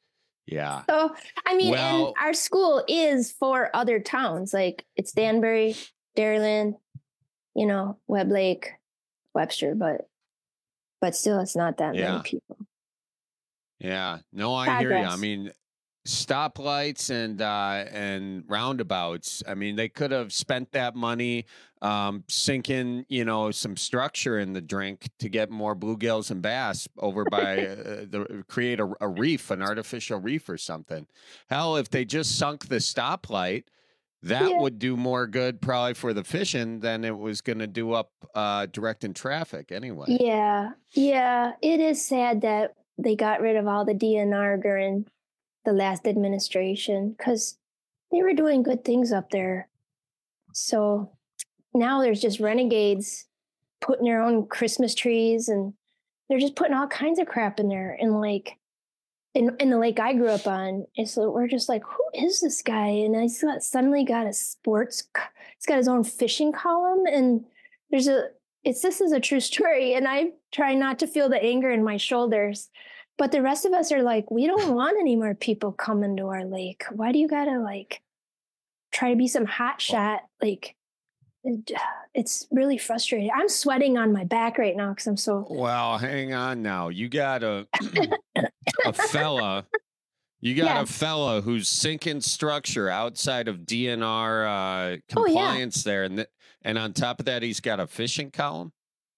Yeah. So, I mean, Well- and our school is for other towns. Like it's Danbury, Dairyland, you know, Webb Lake, Webster, but but still it's not that Yeah. many people. Yeah. No, I hear you. I Progress. mean, stoplights and uh, and roundabouts. I mean, they could have spent that money um, sinking, you know, some structure in the drink to get more bluegills and bass over by uh, the create a, a reef, an artificial reef or something. Hell, if they just sunk the stoplight, that Yeah. would do more good probably for the fishing than it was going to do up uh, directing traffic anyway. Yeah. Yeah. It is sad that they got rid of all the D N R during the last administration because they were doing good things up there. So now there's just renegades putting their own Christmas trees and they're just putting all kinds of crap in there. And like in, in the lake I grew up on, and so we're just like, who is this guy? And I saw- suddenly got a sports, co- he's got his own fishing column. And there's a, it's, this is a true story. And I try not to feel the anger in my shoulders. But the rest of us are like, we don't want any more people coming to our lake. Why do you gotta like try to be some hot shot? Like, it- it's really frustrating. I'm sweating on my back right now because I'm so. Well, hang on now. You got a a fella. You got Yeah. a fella who's sinking structure outside of D N R uh, Oh, yeah. compliance there, and th- and on top of that, he's got a fishing column.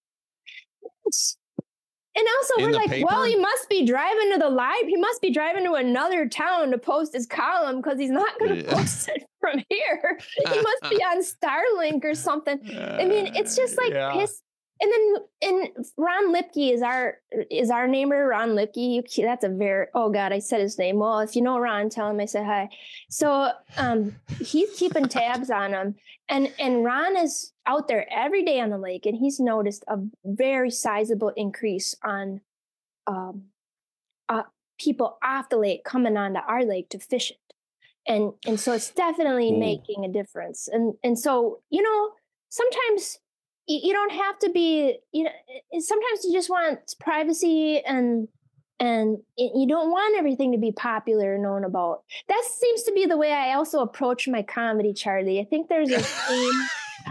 And also, In we're the like, paper? well, he must be driving to the live. He must be driving to another town to post his column because he's not going to Yeah. post it from here. He must be on Starlink or something. I mean, it's just like Yeah. piss. And then, and Ron Lipke is our is our neighbor. Ron Lipke, you, that's a very oh god, I said his name. Well, if you know Ron, tell him I said hi. So, um, he's keeping tabs on him, and and Ron is out there every day on the lake, and he's noticed a very sizable increase on, um, uh, people off the lake coming onto our lake to fish it, and and so it's definitely Ooh. making a difference. And and so you know sometimes you, you don't have to be, you know, it- sometimes you just want privacy and, and it- you don't want everything to be popular and known about. That seems to be the way I also approach my comedy, Charlie. I think there's a theme.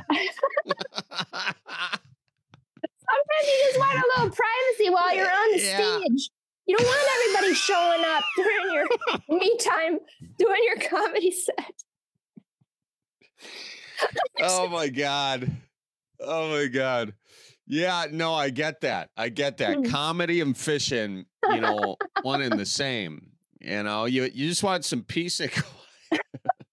Sometimes you just want a little privacy while you're on the Yeah. stage. You don't want everybody showing up during your me time doing your comedy set. Oh my god. Oh my god. Yeah, no, I get that. I get that. Mm. Comedy and fishing, you know, one and the same. You know, you you just want some peace and quiet.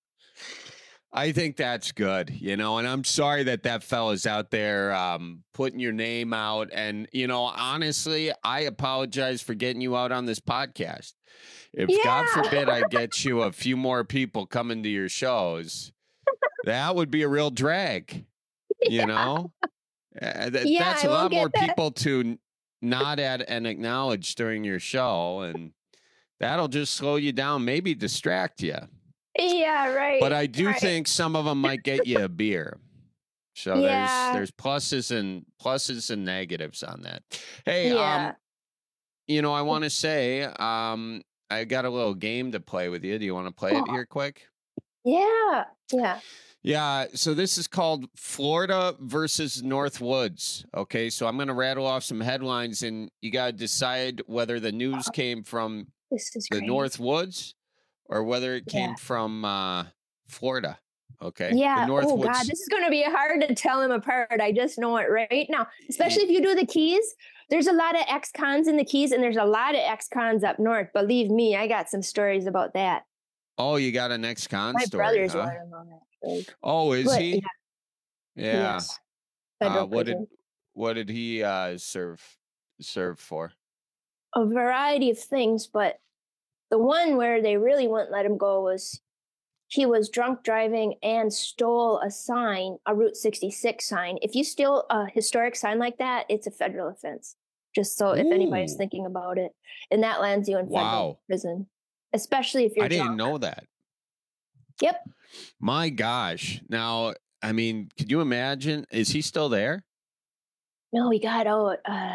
I think that's good, you know, and I'm sorry that that fella's out there um, putting your name out. And, you know, honestly, I apologize for getting you out on this podcast. If God Yeah. forbid I get you a few more people coming to your shows, that would be a real drag, you know? Uh, th- Yeah, that's I a won't lot more get that. people to n- nod at and acknowledge during your show. And that'll just slow you down, maybe distract you. Yeah, right. But I do right. think some of them might get you a beer. So Yeah. there's there's pluses and pluses and negatives on that. Hey, Yeah. um, you know, I want to say, um, I got a little game to play with you. Do you want to play it Oh. here quick? Yeah, yeah. Yeah, so this is called Florida versus North Woods. Okay, so I'm going to rattle off some headlines and you got to decide whether the news came from This is the great. North Woods or whether it came Yeah. from uh, Florida. Okay. Yeah. The North Oh Woods. God, this is going to be hard to tell them apart. I just know it right now. Especially if you do the Keys. There's a lot of ex-cons in the Keys, and there's a lot of ex-cons up north. Believe me, I got some stories about that. Oh, you got an ex-con My story, brother's huh? one of them. Actually. Oh, is But, he? yeah, Yeah. Yes. Uh, Federal what did prison. what did he uh, serve serve for? A variety of things, but the one where they really wouldn't let him go was he was drunk driving and stole a sign, a Route sixty-six sign. If you steal a historic sign like that, it's a federal offense. Just so if anybody's Ooh. thinking about it, and that lands you in federal Wow. prison, especially if you're I didn't drunk. know that. Yep. My gosh. Now, I mean, could you imagine? Is he still there? No, he got out. Uh,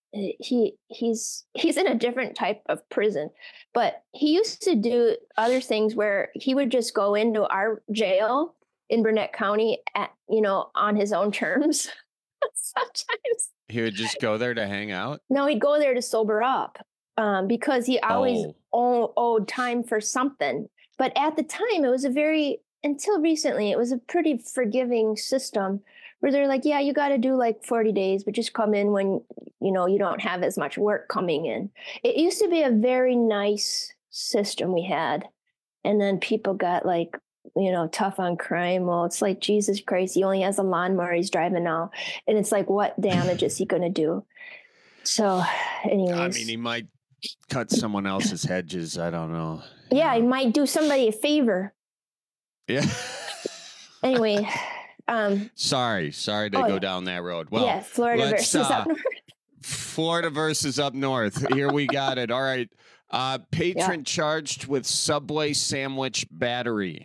he he's he's in a different type of prison, but he used to do other things where he would just go into our jail in Burnett County at, you know, on his own terms. Sometimes He would just go there to hang out? no, he'd go there to sober up, um, because he always Oh. owe, owed time for something. But at the time, it was a very, until recently, it was a pretty forgiving system where they're like, yeah, you got to do like forty days, but just come in when, you know, you don't have as much work coming in. It used to be a very nice system we had. And then people got like, you know, tough on crime. Well, it's like, Jesus Christ, he only has a lawnmower he's driving now. And it's like, what damage is he going to do? So anyways. I mean, he might cut someone else's hedges. I don't know. Yeah, he might do somebody a favor. Yeah. Anyway, um, Sorry. Sorry to Oh, go yeah. down that road. Well, yeah, Florida let's, versus uh, up north. Florida versus up north. Here we got it. All right. Uh, patron Yeah. charged with Subway sandwich battery.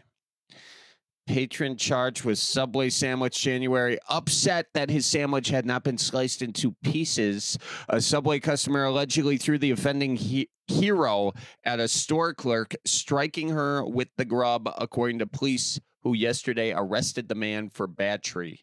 Patron charged with Subway sandwich January, upset that his sandwich had not been sliced into pieces. A Subway customer allegedly threw the offending he- hero at a store clerk, striking her with the grub, according to police who yesterday arrested the man for battery.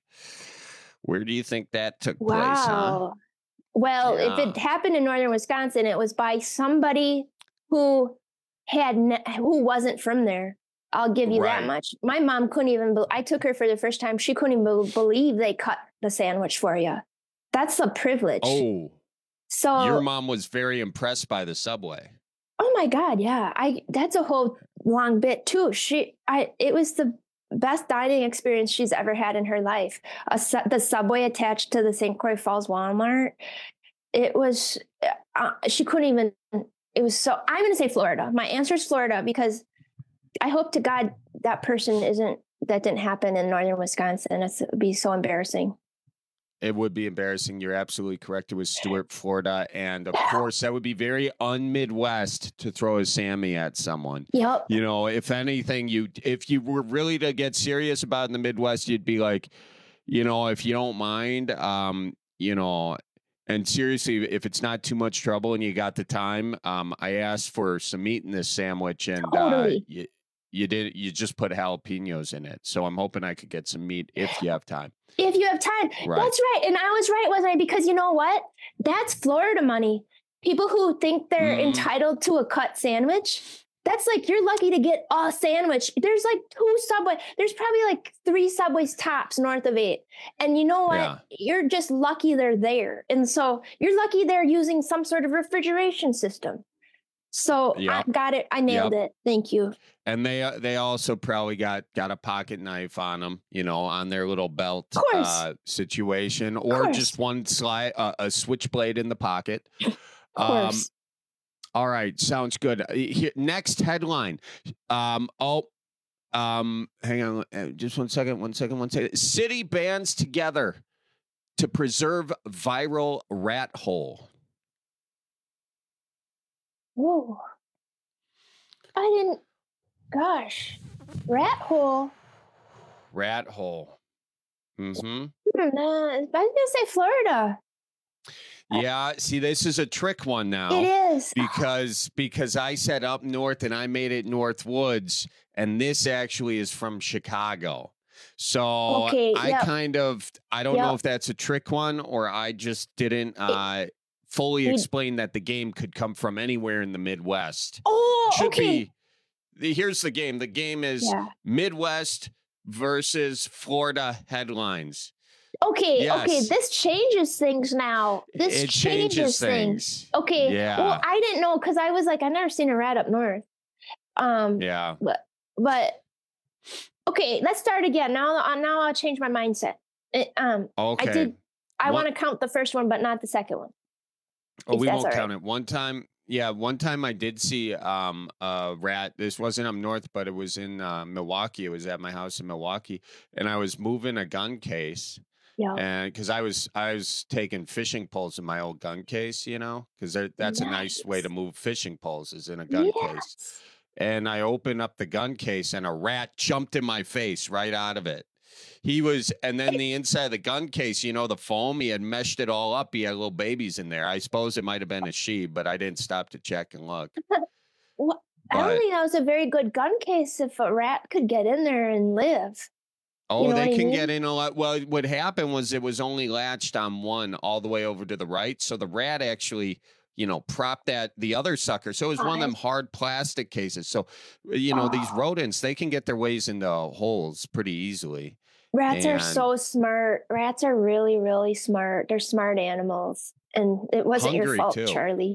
Where do you think that took place, huh? Wow. Well, if Yeah. it happened in northern Wisconsin, it was by somebody who had ne- who wasn't from there. I'll give you Right. that much. My mom couldn't even. Be- I took her for the first time. She couldn't even be- believe they cut the sandwich for you. That's a privilege. Oh, so your mom was very impressed by the Subway. Oh my God, yeah. I that's a whole long bit too. She I it was the best dining experience she's ever had in her life. A, su- the Subway attached to the Saint Croix Falls Walmart. It was uh, she couldn't even it was so I'm going to say Florida. My answer is Florida because I hope to God that person isn't that didn't happen in northern Wisconsin. It's, it would be so embarrassing. It would be embarrassing. You're absolutely correct. It was Stuart, Florida. And of course, that would be very un-Midwest to throw a Sammy at someone. Yep. You know, if anything, you if you were really to get serious about it in the Midwest, you'd be like, you know, if you don't mind, um, you know, and seriously, if it's not too much trouble and you got the time, um, I asked for some meat in this sandwich and uh, Totally. you, you did you just put jalapenos in it. So I'm hoping I could get some meat if you have time. If you have time. Right. That's right. And I was right, wasn't I? Because you know what? That's Florida money. People who think they're Mhm. entitled to a cut sandwich, that's like you're lucky to get a sandwich. There's like two Subway. There's probably like three Subways tops north of it. And you know what? Yeah. You're just lucky they're there. And so you're lucky they're using some sort of refrigeration system. So Yep. I got it. I nailed Yep. it. Thank you. And they uh, they also probably got got a pocket knife on them, you know, on their little belt Of course. uh, situation, or course. just one slide, uh, a switchblade in the pocket. Of course. All right, sounds good. Uh, Here, next headline. Um, oh, um, hang on, uh, just one second, one second, one second. City bands together to preserve viral rat hole. Whoa. I didn't, gosh, rat hole. Rat hole. Mm-hmm. Hmm, uh, I was going to say Florida. Yeah, see, this is a trick one now. It is. because because I said up north and I made it North Woods, and this actually is from Chicago. So Okay, I yep. kind of I don't know Yep. if that's a trick one or I just didn't uh, fully it- explain that the game could come from anywhere in the Midwest. Oh, Should okay. be. the- Here's the game. The game is Yeah. Midwest versus Florida headlines. Okay, okay, Yes. this changes things now. This It changes, changes things. things. Okay. Yeah. Well, I didn't know because I was like, I've never seen a rat up north. Um, Yeah. but but okay, let's start again. Now, uh, now I'll change my mindset. It, um, Okay. I did. I What- want to count the first one, but not the second one. Oh, if we that's won't all right. count it. One time, yeah, one time I did see um a rat. This wasn't up north, but it was in uh, Milwaukee. It was at my house in Milwaukee, and I was moving a gun case. Yeah. And because I was I was taking fishing poles in my old gun case, you know, because that's a nice way to move fishing poles is in a gun case. And I opened up the gun case, and a rat jumped in my face right out of it. He was, and then the inside of the gun case, you know, the foam, he had meshed it all up. He had little babies in there. I suppose it might have been a she, but I didn't stop to check and look. Well, I don't But- think that was a very good gun case if a rat could get in there and live. Oh, You know they what I can mean? get in a lot. Well, what happened was it was only latched on one all the way over to the right. So the rat actually, you know, propped that the other sucker. So it was one of them hard plastic cases. So, you know, these rodents, they can get their ways into holes pretty easily. Rats are And- so smart. Rats are really, really smart. They're smart animals. And it wasn't your Hungry, fault, too. Charlie.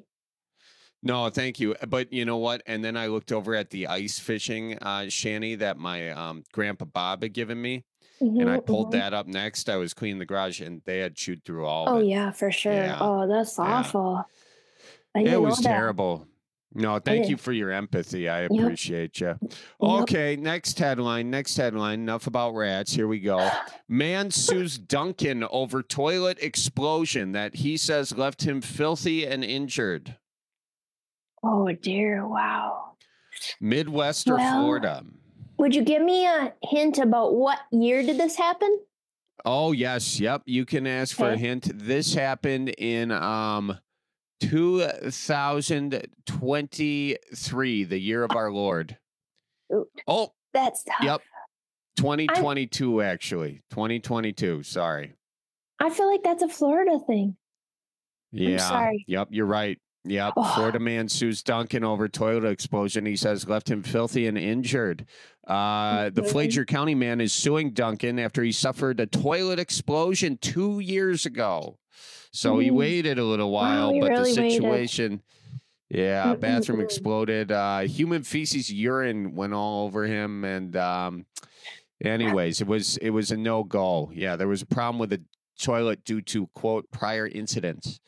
No, thank you. But you know what? And then I looked over at the ice fishing uh, shanty that my um, grandpa Bob had given me. And I Mhm, pulled mhm. that up next. I was cleaning the garage and they had chewed through all of Oh, it. yeah, for sure. Yeah. Oh, that's Yeah. awful. I It didn't was know that. terrible. No, thank you didn't- for your empathy. I Yep. appreciate you. Okay, next headline. Next headline. Enough about rats. Here we go. Man sues Duncan over toilet explosion that he says left him filthy and injured. Oh, dear. Wow. Midwest or Well- Florida? Would you give me a hint about what year did this happen? Oh, yes. Yep. You can ask for a Okay. hint. This happened in um two thousand twenty-three, the year of our Lord. Oh, That's tough. yep. twenty twenty-two, actually. twenty twenty-two. Sorry. I feel like that's a Florida thing. Yeah. sorry. Yep. You're right. Yep. Oh. Florida man sues Duncan over toilet explosion. He says left him filthy and injured. Uh, the Okay. Flager County man is suing Duncan after he suffered a toilet explosion two years ago. So he Mm. waited a little while, he but really the waited. situation, yeah, Mm, bathroom mm, mm. exploded. Uh, human feces, urine went all over him, and um, anyways, it was it was a no go. Yeah, there was a problem with the toilet due to quote prior incidents.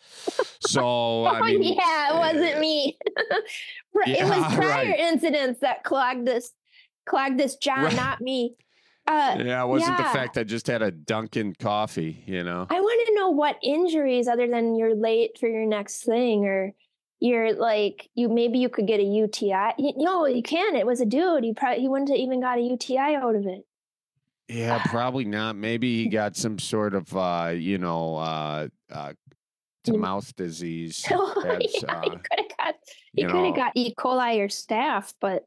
So I oh, mean, yeah, it wasn't me. Pri- it was Yeah, prior right. incidents that clogged this, clogged this John, Right. not me. Uh, yeah, it wasn't yeah. the fact I just had a Dunkin' coffee, you know. I want to know what injuries, other than you're late for your next thing, or you're like you maybe you could get a U T I. You, no, you can. It was a dude. He probably he wouldn't have even got a U T I out of it. Yeah, probably not. Maybe he got some sort of, uh, you know, uh, uh, to mouth disease. Oh, That's, yeah, uh, you could have got you you could have know. got E. coli or staph, but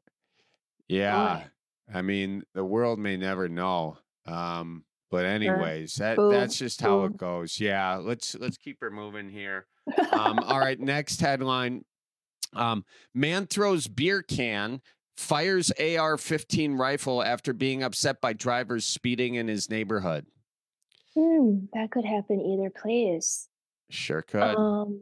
yeah. I mean, the world may never know. Um, but anyways, that Boom. that's just how Boom. it goes. Yeah, let's let's keep her moving here. Um, all right, next headline. Um, man throws beer can, fires A R fifteen rifle after being upset by drivers speeding in his neighborhood. hmm, that could happen either place. Sure could. Um,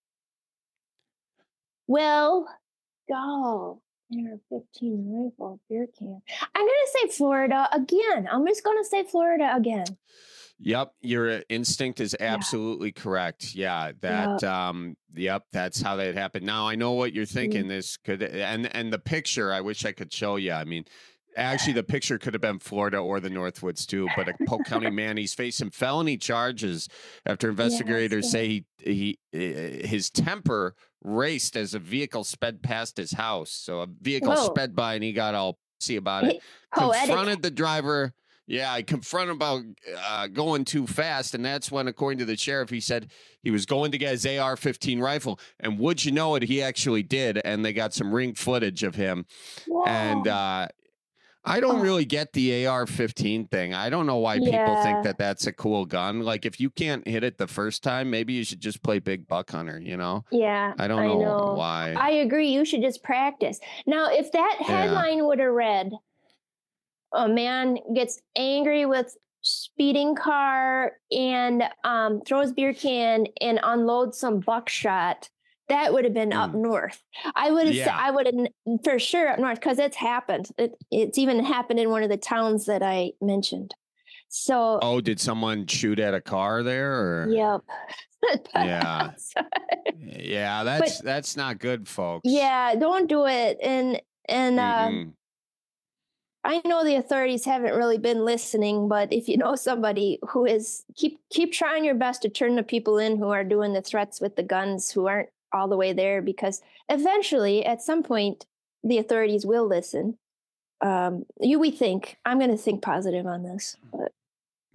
well, go. There fifteen rifle beer can. I'm gonna say Florida again. I'm just gonna say Florida again. Yep, your instinct is absolutely correct. Yeah, that um yep, that's how that happened. Now I know what you're thinking. This could and and the picture, I wish I could show you. I mean, actually the picture could have been Florida or the Northwoods too, but a Polk County man, he's facing felony charges after investigators Yes, say he he uh, his temper raced as a vehicle sped past his house. So a vehicle Whoa. sped by and he got all see about it. Poetic. Confronted the driver. Yeah, I confronted about uh, going too fast, and that's when, according to the sheriff, he said he was going to get his A R fifteen rifle, and would you know it, he actually did, and they got some ring footage of him. And uh, I don't really get the A R fifteen thing. I don't know why people Yeah. think that that's a cool gun. Like, if you can't hit it the first time, maybe you should just play big buck hunter, you know? Yeah, I don't know why. I agree. You should just practice. Now, if that Yeah. headline would have read, "A man gets angry with speeding car and um, throws beer can and unloads some buckshot," that would have been up north. I would have. Yeah. I would have for sure up north because it's happened. It, it's even happened in one of the towns that I mentioned. So, Oh, did someone shoot at a car there? Or? yep. Yeah. Yeah, that's that's not good, folks. Yeah, don't do it. And and uh, Mm-mm. I know the authorities haven't really been listening, but if you know somebody who is, keep keep trying your best to turn the people in who are doing the threats with the guns, who aren't all the way there, because eventually, at some point, the authorities will listen. Um, you, we think. I'm going to think positive on this, but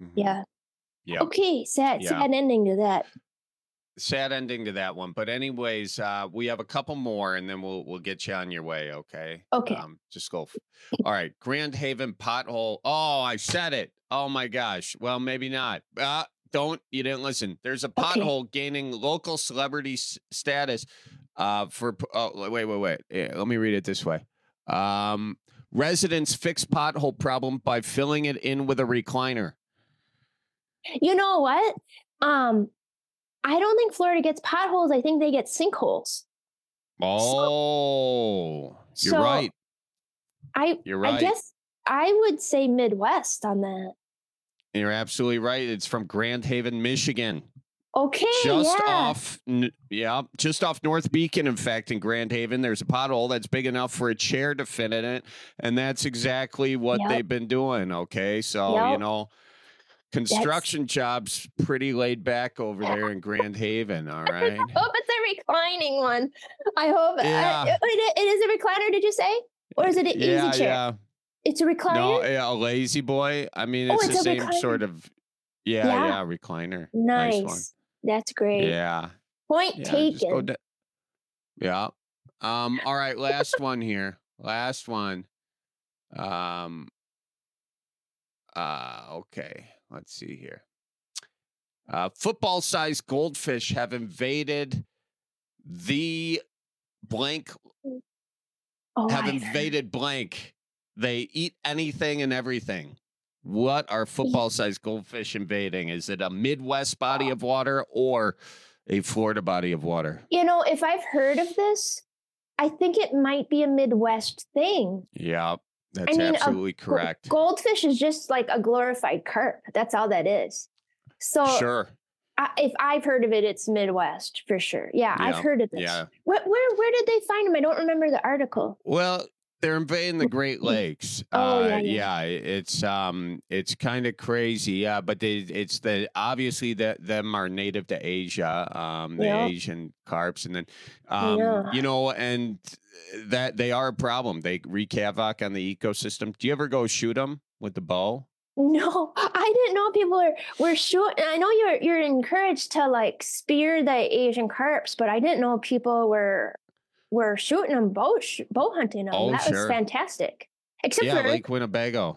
Yeah. Yeah. Okay, sad, Yeah. sad ending to that. Sad ending to that one. But anyways, uh, we have a couple more, and then we'll we'll get you on your way. Okay. Okay. Um, just go. F- All right. Grand Haven pothole. Oh, I said it. Oh my gosh. Well, maybe not. Uh, don't you didn't listen. There's a pothole gaining local celebrity s- status. Uh, for oh wait wait wait. Yeah, let me read it this way. Um, residents fix pothole problem by filling it in with a recliner. You know what? Um, I don't think Florida gets potholes. I think they get sinkholes. Oh, you're so right. I You're right. I guess I would say Midwest on that. You're absolutely right. It's from Grand Haven, Michigan. Okay, Just yeah. off, n- yeah, just off North Beacon. In fact, in Grand Haven, there's a pothole that's big enough for a chair to fit in it, and that's exactly what Yep. they've been doing. Okay, so Yep. you know, construction jobs pretty laid back over there in Grand Haven. All right. I hope it's a reclining one. I hope Yeah. uh, it, it is a recliner. Did you say, or is it an Yeah, easy chair? yeah. It's a recliner. No, yeah, a lazy boy. I mean, Oh, it's it's the a same recliner. sort of. Yeah, Yeah. yeah, recliner. Nice. one. That's great. Yeah. Point Yeah, just go taken. da- yeah. Um, all right, last one here. Last one. Um uh okay, let's see here. Uh football-sized goldfish have invaded the blank Oh, have I- invaded blank. They eat anything and everything. What are football-sized goldfish invading? Is it a Midwest body of water or a Florida body of water? You know, if I've heard of this, I think it might be a Midwest thing. Yeah, that's I mean, a absolutely go- correct. Goldfish is just like a glorified carp. That's all that is. So, Sure. I, if I've heard of it, it's Midwest for sure. Yeah, I've Yeah, heard of this. yeah. Where, where where did they find them? I don't remember the article. Well, they're invading the Great Lakes. Oh, uh, yeah, yeah. it's um, it's kind of crazy. Yeah, but they, it's the obviously that them are native to Asia, um, the Yeah. Asian carps, and then um, Yeah. you know, and that they are a problem. They wreak havoc on the ecosystem. Do you ever go shoot them with the bow? No, I didn't know people were were shooting. I know you're you're encouraged to like spear the Asian carps, but I didn't know people were were shooting them bow sh- bow hunting them. Oh, that sure. was fantastic. Except yeah, for Lake Winnebago.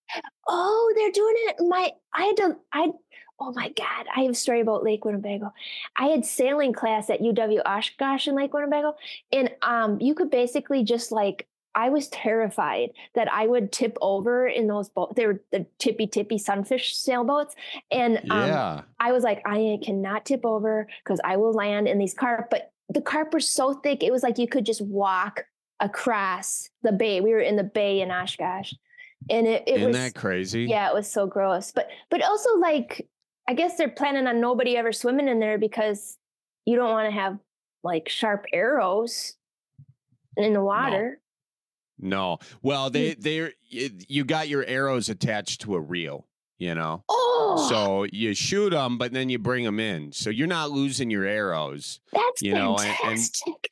oh, they're doing it. My I had to I oh my god, I have a story about Lake Winnebago. I had sailing class at U W Oshkosh in Lake Winnebago, and um, you could basically just like. I was terrified that I would tip over in those boats. They were the tippy tippy sunfish sailboats. And um, Yeah. I was like, I cannot tip over because I will land in these carp. But the carp were so thick. It was like you could just walk across the bay. We were in the bay in Oshkosh. And it, it Isn't was that crazy? Yeah, it was so gross. But but also like, I guess they're planning on nobody ever swimming in there because you don't want to have like sharp arrows in the water. No. Well, they they you got your arrows attached to a reel, you know. Oh. So you shoot them, but then you bring them in, so you're not losing your arrows. That's you know, and, fantastic. and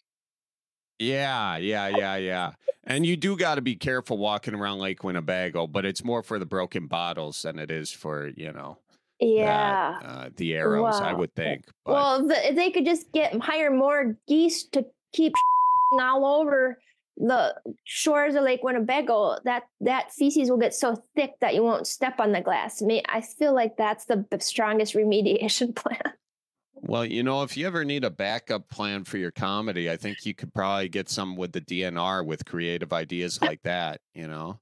yeah, yeah, yeah, yeah. And you do got to be careful walking around Lake Winnebago, but it's more for the broken bottles than it is for you know. Yeah. that, uh, the arrows, I Wow. would think. But Well, the, if they could just get hire more geese to keep all over the shores of Lake Winnebago, that that feces will get so thick that you won't step on the glass. I mean, I feel like that's the b- strongest remediation plan. Well, you know, if you ever need a backup plan for your comedy, I think you could probably get some with the D N R with creative ideas like that, you know?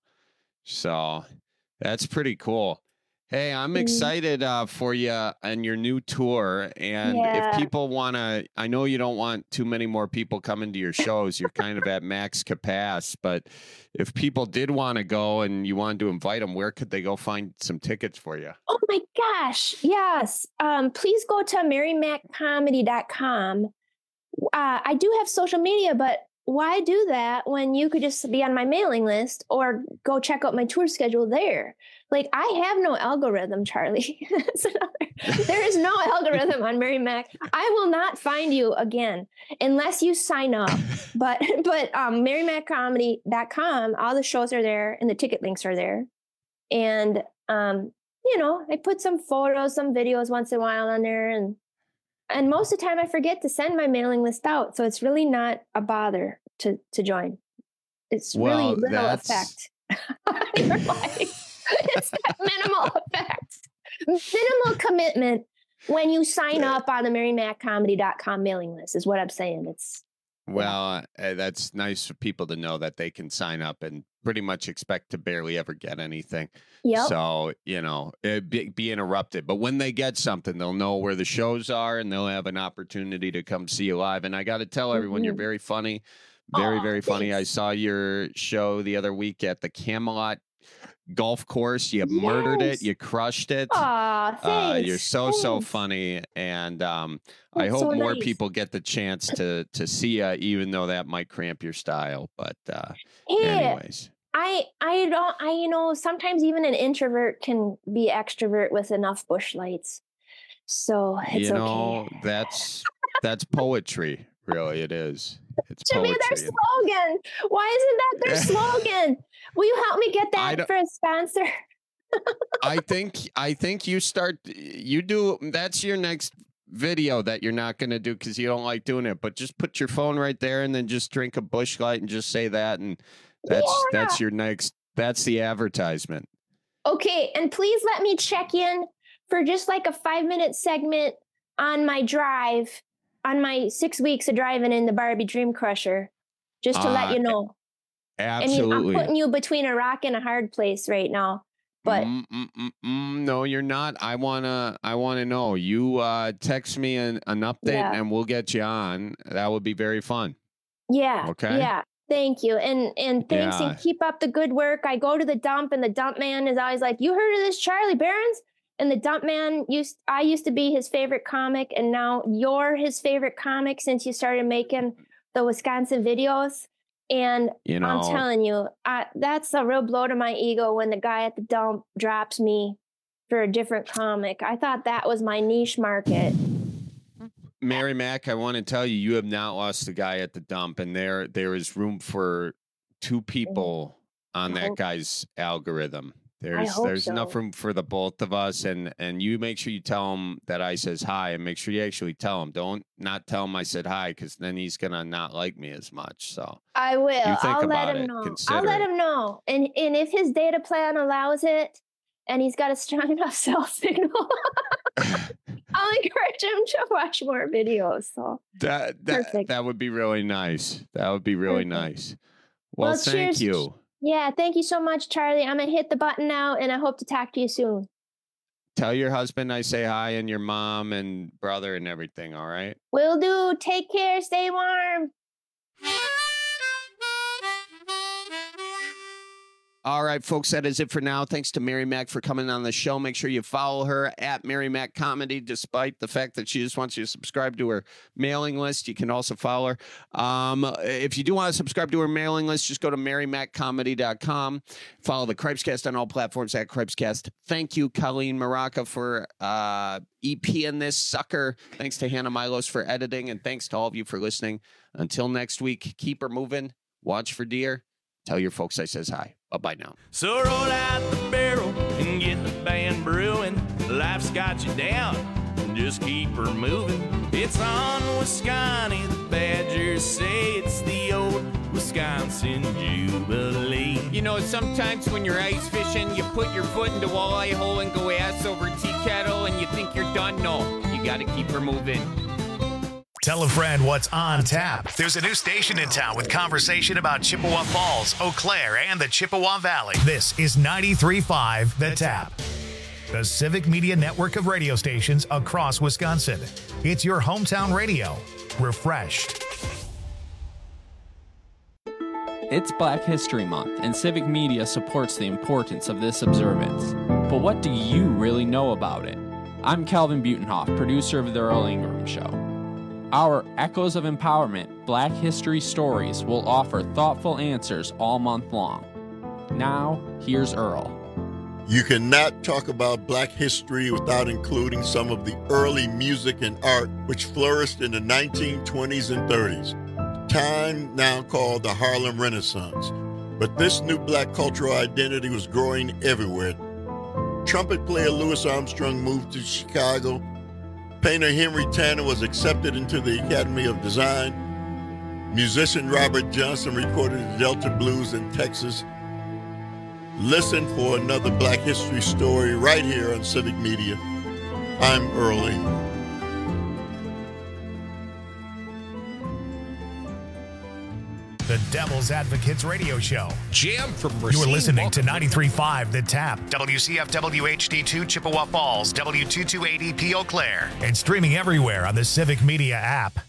So that's pretty cool. Hey, I'm excited uh, for you and your new tour. And Yeah. if people want to, I know you don't want too many more people coming to your shows. You're kind of at max capacity. But if people did want to go and you wanted to invite them, where could they go find some tickets for you? Oh my gosh. Yes. Um, please go to mary mac comedy dot com. Uh, I do have social media, but why do that when you could just be on my mailing list or go check out my tour schedule there? Like, I have no algorithm, Charlie. That's another- there is no algorithm on Mary Mac. I will not find you again unless you sign up. But but um, mary mac comedy dot com, all the shows are there and the ticket links are there. And um, you know, I put some photos, some videos once in a while on there, and and most of the time I forget to send my mailing list out, so it's really not a bother to to join. It's Well, really little that's- effect on your life. It's got minimal effect, minimal commitment when you sign up on the mary mac comedy dot com mailing list. Is what I'm saying. It's Well, uh, that's nice for people to know that they can sign up and pretty much expect to barely ever get anything. Yep. So, you know, it be, be interrupted. But when they get something, they'll know where the shows are and they'll have an opportunity to come see you live. And I got to tell everyone, you're Mhm. very funny. Very, Aw, very funny. I thanks. saw your show the other week at the Camelot golf course. You murdered Yes. it. You crushed it. Aw, Uh, thanks. you're so so thanks. funny, and um, I That's hope so more nice. people get the chance to to see you, even though that might cramp your style. But uh, Hey, anyways, I I don't I you know sometimes even an introvert can be extrovert with enough bush lights, so it's you okay. know that's that's poetry. Really, it is. It's Should be their poetry. slogan. Why isn't that their slogan? Will you help me get I that don't- for a sponsor? I think I think you start you do that's your next video that you're not going to do because you don't like doing it, but just put your phone right there and then just drink a Busch Light and just say that, and that's Yeah. that's your next that's the advertisement. Okay, and please let me check in for just like a five minute segment on my drive, on my six weeks of driving in the Barbie Dream Crusher, just to Uh, let you know. I mean, Absolutely. I'm putting you between a rock and a hard place right now. But Mm, mm, mm, mm, no, you're not. I wanna I wanna know. You uh, text me an, an update Yeah. and we'll get you on. That would be very fun. yeah, Okay. yeah. Thank you. And and thanks Yeah. and keep up the good work. I go to the dump and the dump man is always like, "You heard of this Charlie Barons?" And the dump man used I used to be his favorite comic, and now you're his favorite comic since you started making the Wisconsin videos. And You I'm know- telling you, I, that's a real blow to my ego when the guy at the dump drops me for a different comic. I thought that was my niche market. Mary Mac, I want to tell you, you have not lost the guy at the dump, and there there is room for two people on I that hope- guy's algorithm. There's hope there's enough so. room for the both of us, and and you make sure you tell him that I says hi, and make sure you actually tell him. Don't not tell him I said hi, because then he's gonna not like me as much. So I will. You think I'll about let him it. know. I'll Consider let it. him know. And and if his data plan allows it and he's got a strong enough cell signal, I'll encourage him to watch more videos. So that that Perfect. that would be really nice. That would be really Perfect. nice. Well, Well, thank cheers. you. yeah, thank you so much, Charlie. I'm gonna hit the button now and I hope to talk to you soon. Tell your husband I say hi, and your mom and brother and everything. All right. Will do. Take care. Stay warm. All right, folks, that is it for now. Thanks to Mary Mac for coming on the show. Make sure you follow her at Mary Mac Comedy, despite the fact that she just wants you to subscribe to her mailing list. You can also follow her. Um, if you do want to subscribe to her mailing list, just go to mary mac comedy dot com. Follow the Cripescast on all platforms at Cripescast. Thank you, Colleen Maraca, for uh, E P in this sucker. Thanks to Hannah Milos for editing, and thanks to all of you for listening. Until next week, keep her moving. Watch for deer. Tell your folks I says hi. Bye-bye now. So roll out the barrel and get the band brewing. Life's got you down, just keep her moving. It's on Wisconsin, the Badgers say it's the old Wisconsin Jubilee. You know, sometimes when you're ice fishing, you put your foot in the walleye hole and go ass over tea kettle and you think you're done. No, you gotta keep her moving. Tell a friend what's on tap. There's a new station in town with conversation about Chippewa Falls, Eau Claire, and the Chippewa Valley. This is ninety-three point five The Tap, the Civic Media network of radio stations across Wisconsin. It's your hometown radio, refreshed. It's Black History Month, and Civic Media supports the importance of this observance. But what do you really know about it? I'm Calvin Butenhoff, producer of The Earl Ingram Show. Our Echoes of Empowerment Black History Stories will offer thoughtful answers all month long. Now, here's Earl. You cannot talk about Black history without including some of the early music and art which flourished in the nineteen twenties and thirties, time now called the Harlem Renaissance. But this new Black cultural identity was growing everywhere. Trumpet player Louis Armstrong moved to Chicago. Painter Henry Tanner was accepted into the Academy of Design. Musician Robert Johnson recorded the Delta Blues in Texas. Listen for another Black History story right here on Civic Media. I'm Earl Ingram. The Devil's Advocates Radio Show. Jam from You Racine. are listening to ninety-three point five The Tap. W C F W H D two Chippewa Falls, W two two eighty P Eau Claire. And streaming everywhere on the Civic Media app.